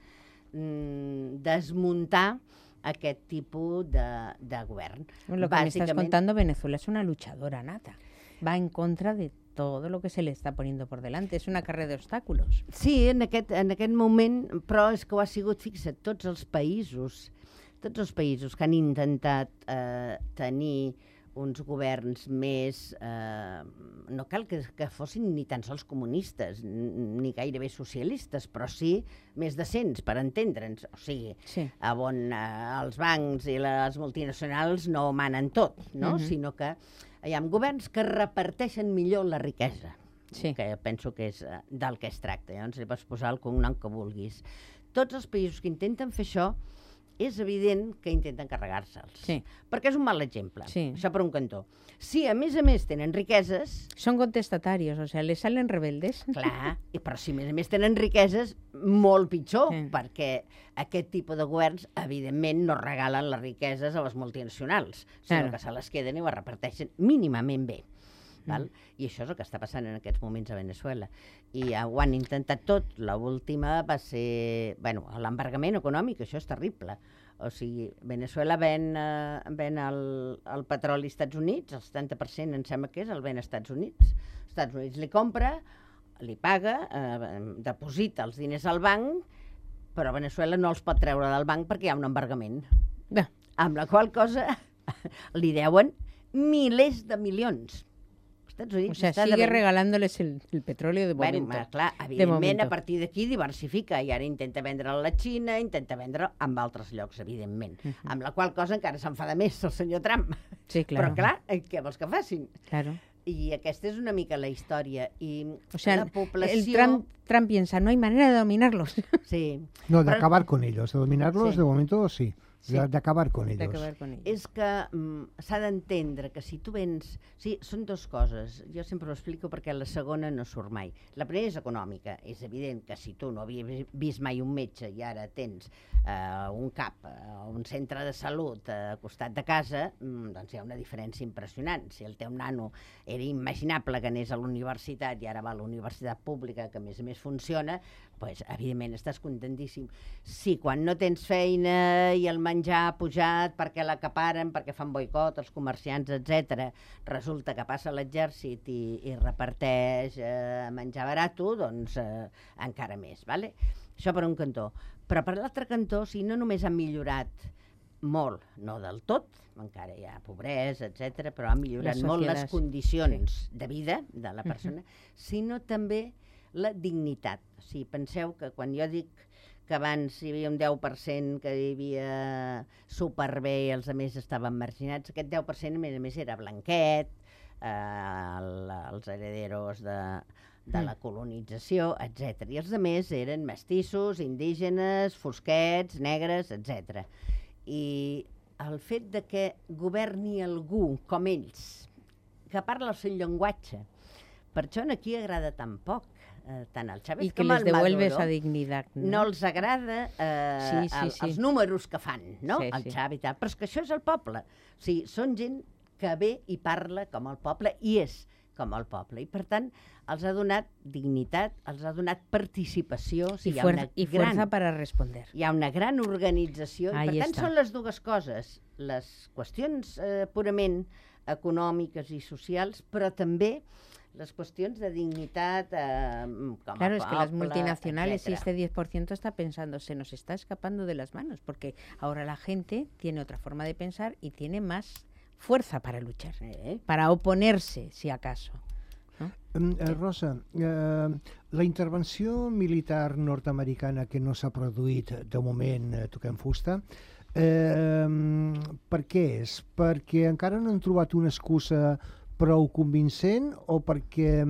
mm, desmuntar aquest tipus de, de govern. Lo que me estás contando, Venezuela es una luchadora nata. Va en contra de todo lo que se le está poniendo por delante. És una carrera d'obstáculos. Sí, en aquest, en aquest moment, però és que ho ha sigut, fixa't, tots els països, tots els països que han intentat eh, tenir uns governs més... Eh, no cal que, que fossin ni tan sols comunistes, ni gairebé socialistes, però sí més decents, per entendre'ns. O sigui, sí. on eh, els bancs i les multinacionals no manen tot, no? Mhm. Sinó que hi ha governs que reparteixen millor la riquesa, sí. que penso que és eh, del que es tracta. Llavors li pots posar el cognom que vulguis. Tots els països que intenten fer això, és evident que intenten carregar-se'ls. Sí. Perquè és un mal exemple. Sí. Això per un cantó. Si a més a més tenen riqueses... Són contestatarios, o sea, les salen rebeldes. Clar, i però si a més a més tenen riqueses, molt pitjor, Sí. perquè aquest tipus de governs, evidentment, no regalen les riqueses a les multinacionals, sinó Claro. que se les queden i ho reparteixen mínimament bé. Val? Mm. I això és el que està passant en aquests moments a Venezuela. I uh, ho han intentat tot. L'última va ser... Bueno, l'embargament econòmic, això és terrible. O sigui, Venezuela ven, uh, ven el, el petroli als Estats Units, el setanta per cent em sembla que és, el ven als Estats Units. Els Estats Units li compra, li paga, uh, deposita els diners al banc, però Venezuela no els pot treure del banc perquè hi ha un embargament. Bé. Amb la qual cosa li deuen milers de milions. Estats Units O sea, està sigue devent- regalándoles el, el petróleo de Bueno, momento. ma, clar, De evidentment, momento. a partir d'aquí diversifica i ara intenta vendre a la Xina, intenta vendre amb altres llocs, evidentment. Uh -huh. Amb la qual cosa encara s'enfada més el senyor Trump. Sí, claro. Però clar, eh, què vols que facin? Claro. I aquesta és una mica la història. I O sea, la població... el Trump, Trump piensa, no hay manera de dominarlos. Sí. No, de Però- acabar con ellos, de dominarlos, Sí. de momento sí. Sí. De, de acabar con De ellos. acabar con ellos. És que mm, s'ha d'entendre que si tu vens... Sí, són dues coses. Jo sempre ho explico perquè la segona no surt mai. La primera és econòmica. És evident que si tu no havies vist mai un metge i ara tens eh, un CAP, eh, un centre de salut eh, al costat de casa, mm, doncs hi ha una diferència impressionant. Si el teu nano era imaginable que anés a la universitat i ara va a la universitat pública, que a més a més funciona, doncs evidentment estàs contentíssim. Si quan no tens feina i el menjar ha pujat perquè l'acaparen, perquè fan boicot els comerciants, etcètera, resulta que passa l'exèrcit i, i reparteix eh, menjar barato, doncs eh, encara més, vale? Això per un cantó. Però per l'altre cantó, si no només han millorat molt, no del tot, encara hi ha pobresa, etcètera, però han millorat Les molt les societats, condicions sí. de vida de la persona, uh-huh. sinó també la dignitat. O sigui, penseu que quan jo dic que abans hi havia un deu per cent que vivia superbé i els altres estaven marginats, aquest deu per cent a més a més era blanquet, eh, el, els herederos de, de la colonització, etcètera. I els altres eren mestissos, indígenes, fosquets, negres, etcètera. I el fet de que governi algú com ells, que parla el seu llenguatge, per això aquí agrada tan poc, eh, tant el Chávez y que com les el devuelve Maduro. esa dignidad. No, No els agrada eh, Sí, sí, el, sí. els números que fan, no? Sí, el sí. Chávez i tal. Però és que això és el poble. O sigui, són gent que ve i parla com el poble i és com el poble. I, per tant, els ha donat dignitat, els ha donat participació. O y, sigui, hi ha fuerza, una y fuerza gran, para responder. hi ha una gran organització. Ahí I, per tant, està. són les dues coses. Les qüestions eh, purament econòmiques i socials, però també les qüestions de dignitat eh, com Claro, a es que las poble, multinacionales y etcètera. este diez por ciento está pensando, se nos está escapando de las manos, porque ahora la gente tiene otra forma de pensar y tiene más fuerza para luchar, Eh? para oponerse, si acaso. ¿no? Mm, eh, Rosa, eh, la intervenció militar nord-americana que no s'ha produït de moment, eh, toquem fusta, eh, per què és? Perquè encara no han trobat una excusa prou convincent o perquè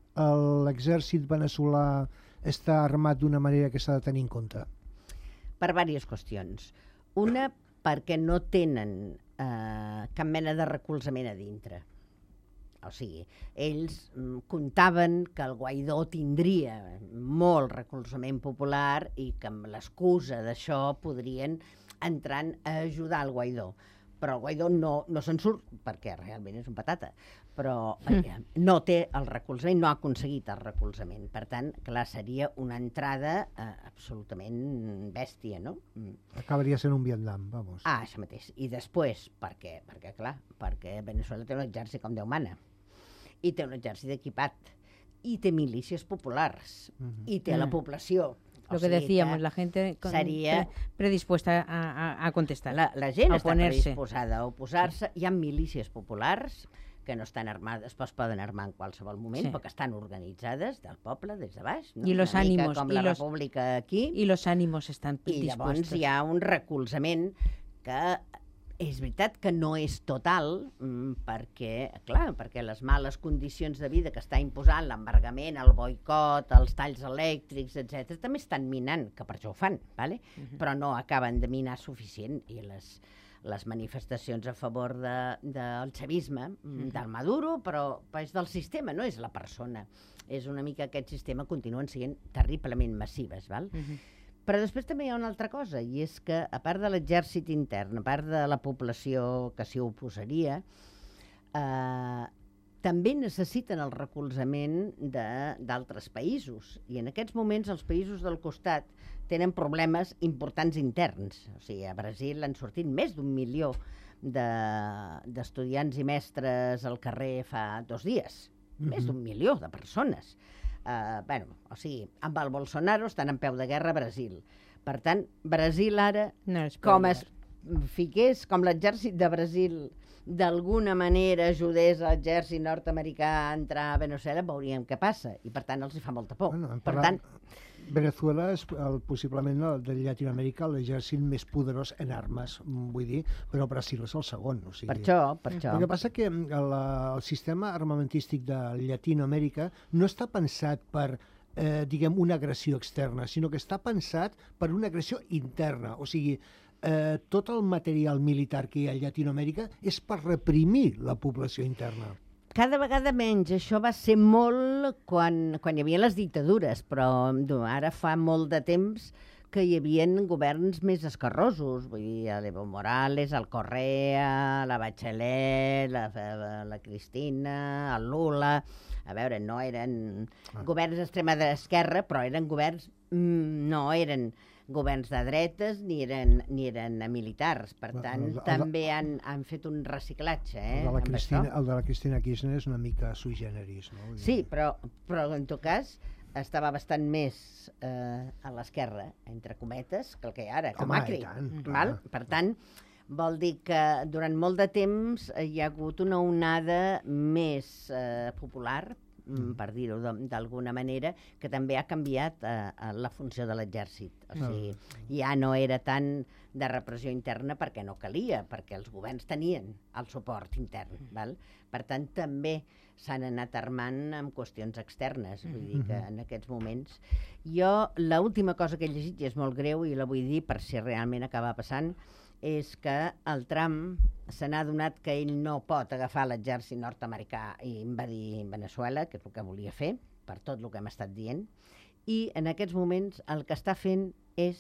l'exèrcit veneçolà està armat d'una manera que s'ha de tenir en compte? Per diverses qüestions. Una, perquè no tenen eh, cap mena de recolzament a dintre. O sigui, ells mm, comptaven que el Guaidó tindria molt recolzament popular i que amb l'excusa d'això podrien entrar a ajudar el Guaidó. Però el Guaidó no, no se'n surt, perquè realment és un patata, però eh, no té el recolzament, no ha aconseguit el recolzament. Per tant, clar, seria una entrada eh, absolutament bèstia, no? Mm. Acabaria sent un Vietnam, vamos. Ah, això mateix. I després, per què? Perquè, clar, perquè Veneçuela té un exèrcit com Déu mana, i té un exèrcit equipat, i té milícies populars, Mhm. i té la població. Lo O que sigui decíamos, que la gente con- seria... pre- predispuesta a, a- a contestar, La, la gent a està oponerse. predisposada a oposar-se. Hi ha milícies populars que no estan armades, es poden armar en qualsevol moment, Sí. però que estan organitzades del poble, des de baix. No? I los Una mica ánimos, com i la los- república aquí. Y los ánimos están I llavors dispuestos. hi ha un recolzament que és veritat que no és total, mm, perquè, clar, perquè les males condicions de vida que està imposant, l'embargament, el boicot, els talls elèctrics, etcètera, també estan minant, que per això ho fan, vale? Mhm. Però no acaben de minar suficient, i les, les manifestacions a favor de, del xavisme, mm, del Maduro, però, però és del sistema, no és la persona. És una mica aquest sistema, continuen sent terriblement massives, val? Mhm. Però després també hi ha una altra cosa, i és que, a part de l'exèrcit intern, a part de la població que s'hi oposaria, eh, també necessiten el recolzament de- d'altres països. I en aquests moments els països del costat tenen problemes importants interns. O sigui, a Brasil han sortit més d'un milió de- d'estudiants i mestres al carrer fa dos dies. Més Mhm. d'un milió de persones. Uh, bueno, o sigui, amb el Bolsonaro estan en peu de guerra a Brasil. Per tant, Brasil ara, No es pot com ayudar. es fiqués, com l'exèrcit de Brasil d'alguna manera ajudés a l'exèrcit nord-americà a entrar a Veneçuela, veuríem què passa. I per tant els hi fa molta por. Bueno, hem per parlat- tant, Venezuela és el, possiblement el de Llatinoamèrica l'exèrcit més poderós en armes, mm, vull dir, però Brasil és el segon. O sigui, per això, per això. El que passa que el, el sistema armamentístic de Llatinoamèrica no està pensat per, eh, diguem, una agressió externa, sinó que està pensat per una agressió interna. O sigui, eh, tot el material militar que hi ha a Llatinoamèrica és per reprimir la població interna. Cada vegada menys. Això va ser molt quan, quan hi havia les dictadures, però no, ara fa molt de temps que hi havia governs més escarrosos. Vull dir, l'Evo Morales, el Correa, la Bachelet, la, la, la Cristina, el Lula... A veure, no eren Ah. governs d'extrema d'esquerra, però eren governs... Mm, no eren governs de dretes ni eren, ni eren militars. Per Bueno, tant, el de- el de- també han, han fet un reciclatge, eh, El de, la amb Cristina, això. el de la Cristina Kirchner és una mica sui generis, no? Vull dir- Sí, però, però en tot cas estava bastant més eh, a l'esquerra, entre cometes, que el que hi ha ara, que Home, Macri. i tant, Val? clar. Per tant, vol dir que durant molt de temps hi ha hagut una onada més eh, popular, mm. per dir-ho d'alguna manera, que també ha canviat eh, la funció de l'exèrcit. O sigui, ja no era tant de repressió interna perquè no calia, perquè els governs tenien el suport intern. Val? Per tant, també s'han anat armant amb qüestions externes. Vull dir que en aquests moments... Jo, l'última cosa que he llegit, i és molt greu, i la vull dir per si realment acaba passant, és que el Trump se n'ha adonat que ell no pot agafar l'exèrcit nord-americà i invadir Venezuela, que és el que volia fer, per tot el que hem estat dient, i en aquests moments el que està fent és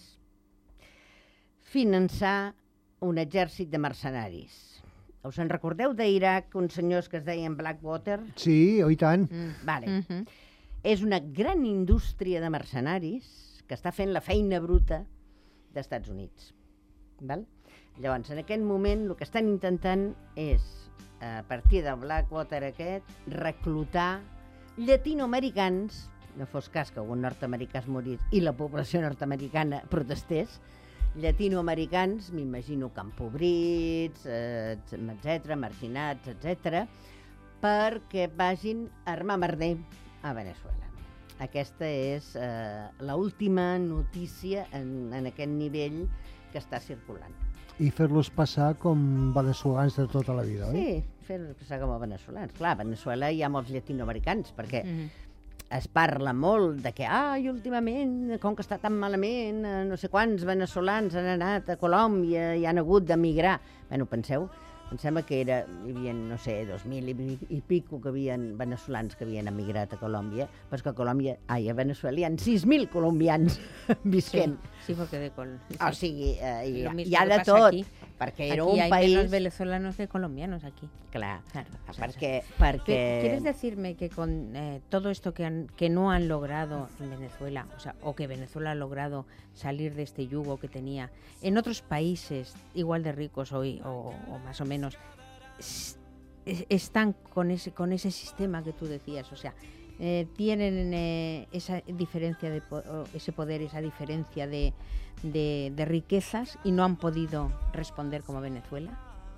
finançar un exèrcit de mercenaris. Us en recordeu d'Iraq, uns senyors que es deien Blackwater? Sí, oh, i tant. Mm, vale. Mm-hmm. És una gran indústria de mercenaris que està fent la feina bruta dels Estats Units. Val? Llavors, en aquest moment, el que estan intentant és, a partir del Blackwater aquest, reclutar llatinoamericans, no fos cas que algun nord-americà es morís i la població nord-americana protestés, llatinoamericans, m'imagino que empobrits, etcètera, marginats, etcètera, perquè vagin a armar merder a Venezuela. Aquesta és eh, l'última notícia en, en aquest nivell que està circulant. I fer-los passar com veneçolans de tota la vida, oi? Sí, fer-los passar com a veneçolans. Clar, a Venezuela hi ha molts llatinoamericans, perquè mm-hmm. es parla molt de que, ai, últimament, com que està tan malament, no sé quants veneçolans han anat a Colòmbia i han hagut d'emigrar. Bueno, penseu, em sembla que era, hi havia, no sé, dos mil i, i pico que havien veneçolans que havien emigrat a Colòmbia, però és que a Colòmbia, ai, a Venezuela hi ha sis mil colombians visquent. Sí, sí, porque de Col... Sí. O sigui, eh, hi, hi ha de tot, aquí. Perquè era aquí un hay país... menos venezolanos que colombianos aquí. Clar, claro, o sea, perquè... o sea, perquè... ¿Quieres decirme que con eh, todo esto que, han, que no han logrado en Venezuela, o sea, o que Venezuela ha logrado salir de este yugo que tenía, en otros países igual de ricos hoy, o, o más o menos, es, están con ese, con ese sistema que tú decías, o sea, eh, tienen eh, esa diferencia de ese poder, esa diferencia de, de, de riquezas y no han podido responder como Venezuela?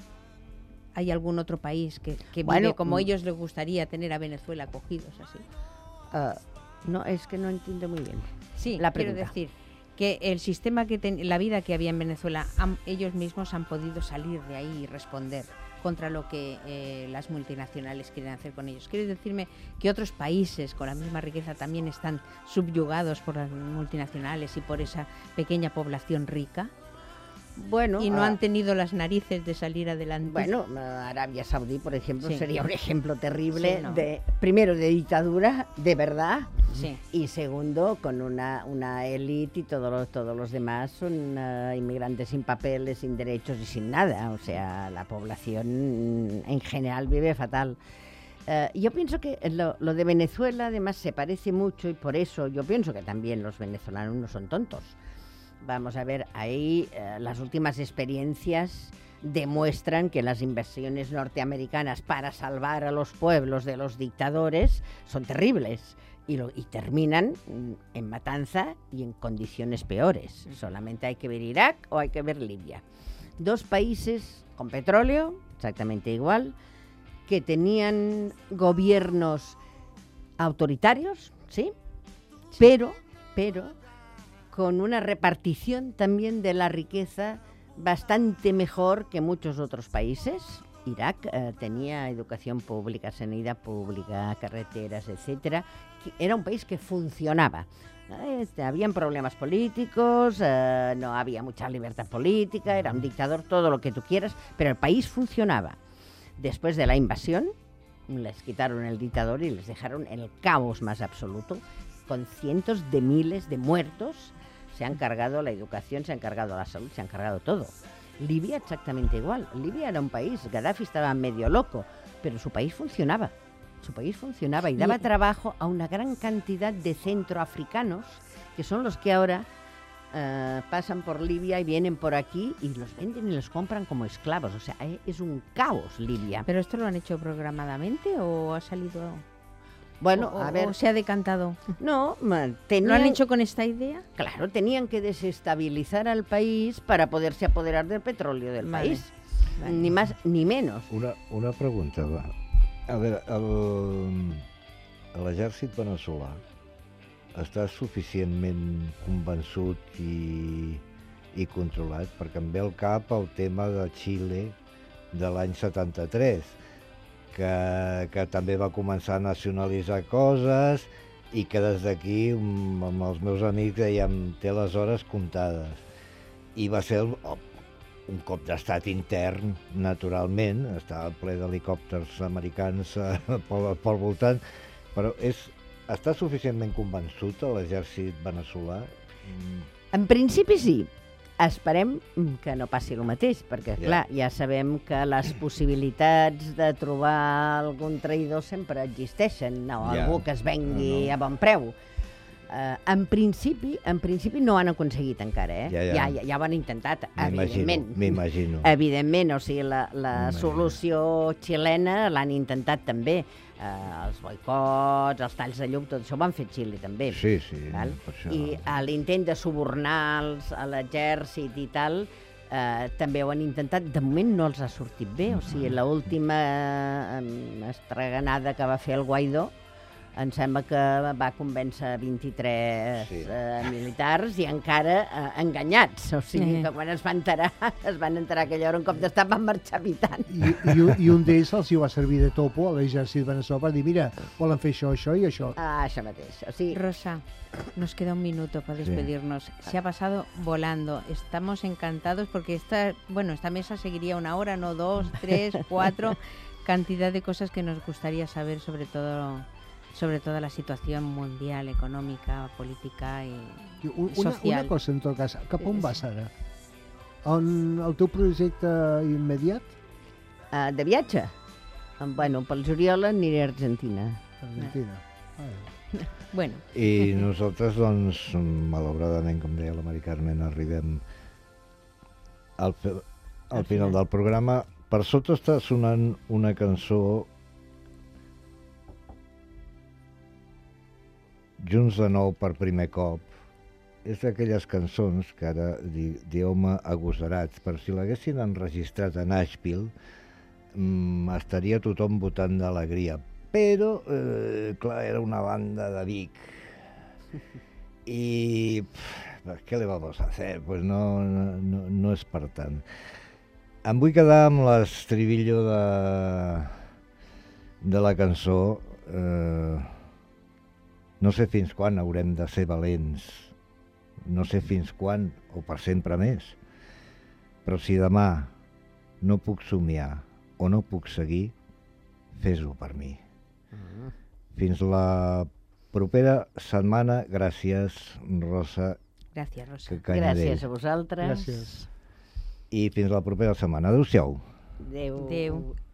¿Hay algún otro país que, que bueno, vive como ellos les gustaría tener a Venezuela acogidos así? Uh, no, es que no entiendo muy bien. Sí, la quiero pregunta. decir que el sistema que ten, la vida que había en Venezuela, han, ellos mismos han podido salir de ahí y responder contra lo que eh, las multinacionales quieren hacer con ellos. ¿Quieres decirme que otros países con la misma riqueza también están subyugados por las multinacionales y por esa pequeña población rica? Bueno, y no uh, han tenido las narices de salir adelante. Bueno, Arabia Saudí, por ejemplo, sí. sería un ejemplo terrible, sí, no. de primero de dictadura, de verdad, sí. y segundo, con una, una élite y todos los, todos los demás son uh, inmigrantes sin papeles, sin derechos y sin nada. O sea, la población en general vive fatal. Uh, yo pienso que lo, lo de Venezuela además se parece mucho y por eso yo pienso que también los venezolanos no son tontos. Vamos a ver, ahí eh, las últimas experiencias demuestran que las inversiones norteamericanas para salvar a los pueblos de los dictadores son terribles y, lo, y terminan en matanza y en condiciones peores. Solamente hay que ver Irak o hay que ver Libia. Dos países con petróleo, exactamente igual, que tenían gobiernos autoritarios, ¿sí? sí. Pero, pero... con una repartición también de la riqueza bastante mejor que muchos otros países. Irak eh, tenía educación pública, sanidad pública, carreteras, etcétera. Era un país que funcionaba. Eh, habían problemas políticos, eh, no había mucha libertad política, era un dictador, todo lo que tú quieras, pero el país funcionaba. Después de la invasión, les quitaron el dictador y les dejaron el caos más absoluto, con cientos de miles de muertos. Se han cargado la educación, se han cargado la salud, se han cargado todo. Libia exactamente igual. Libia era un país, Gaddafi estaba medio loco, pero su país funcionaba. Su país funcionaba y daba trabajo a una gran cantidad de centroafricanos, que son los que ahora uh, pasan por Libia y vienen por aquí y los venden y los compran como esclavos. O sea, es un caos Libia. ¿Pero esto lo han hecho programadamente o ha salido...? Bueno, o, a ver... ¿O se ha decantado? No, tenían... ¿Lo han hecho con esta idea? Claro, tenían que desestabilizar al país para poderse apoderar del petróleo del vale. país. Vale. Ni más ni menos. Una, una pregunta. Va. A veure, el, l'exèrcit veneçolà està suficientment convençut i, i controlat, perquè em ve al cap el tema de Xile de l'any setanta-tres, que, que també va començar a nacionalitzar coses i que des d'aquí amb els meus amics dèiem té les hores comptades. I va ser el, un cop d'estat intern, naturalment, estava ple d'helicòpters americans eh, pel, pel voltant, però és, està suficientment convençut l'exèrcit veneçolà? En principi sí. Esperem que no passi el mateix, perquè, Ja. clar, ja sabem que les possibilitats de trobar algun traïdor sempre existeixen, o Ja. algú que es vengui No, no. a bon preu. Uh, en principi, en principi no han aconseguit encara, eh? Ja, ja. Ja, ja, ja ho han intentat, M'imagino, evidentment. m'imagino. Evidentment, o sigui, la, la M'imagino. solució xilena l'han intentat també. Uh, els boicots, els talls de llum, tot això ho van fer Xile també. Sí, sí, Val? per això. I a l'intent de subornar els, a l'exèrcit i tal, eh, també ho han intentat. De moment no els ha sortit bé. O sigui, l'última eh, estreganada que va fer el Guaidó, em sembla que va convèncer vint-i-tres Sí. eh, militars i encara eh, enganyats. O sigui, que quan es van enterar, es van enterar que allò era un cop d'estat, van marxar evitant. I, i, un- i un d'ells els hi va servir de topo a l'exèrcit veneçolà per dir, mira, volen fer això, això i això. Ah, això mateix. O sigui, Rosa, nos queda un minuto para Sí. despedirnos. Se ha pasado volando. Estamos encantados porque esta, bueno, esta mesa seguiría una hora, no dos, tres, cuatro. Cantidad de cosas que nos gustaría saber, sobre todo, sobre toda la situación mundial, econòmica, política i, I un- i Una, social. una cosa, en tot cas, cap on vas ara? On el teu projecte immediat? eh, de viatge? Eh, Bueno, pel juliol aniré a Argentina. Argentina. Ah, Bueno, I nosaltres, doncs, malauradament, com deia la Mari Carmen, arribem al, fe- al final del programa. Per sota està sonant una cançó Junts de nou per primer cop. És d'aquelles cançons que ara di, dieu-me agosarats, però si l'haguessin enregistrat a Nashville mm, estaria tothom votant d'alegria. Però, eh, clar, era una banda de Vic. I pff, què li vamos a hacer? Pues no, no, no, no és per tant. Em vull quedar amb l'estribillo de, de la cançó. Eh, no sé fins quan haurem de ser valents. No sé fins quan, o per sempre més. Però si demà no puc somiar o no puc seguir, fes-ho per mi. Fins la propera setmana. Gràcies, Rosa. gràcies, Rosa. Que Canyadell. Gràcies a vosaltres. Gràcies. I fins la propera setmana. Adéu-siau. Adéu. Adéu.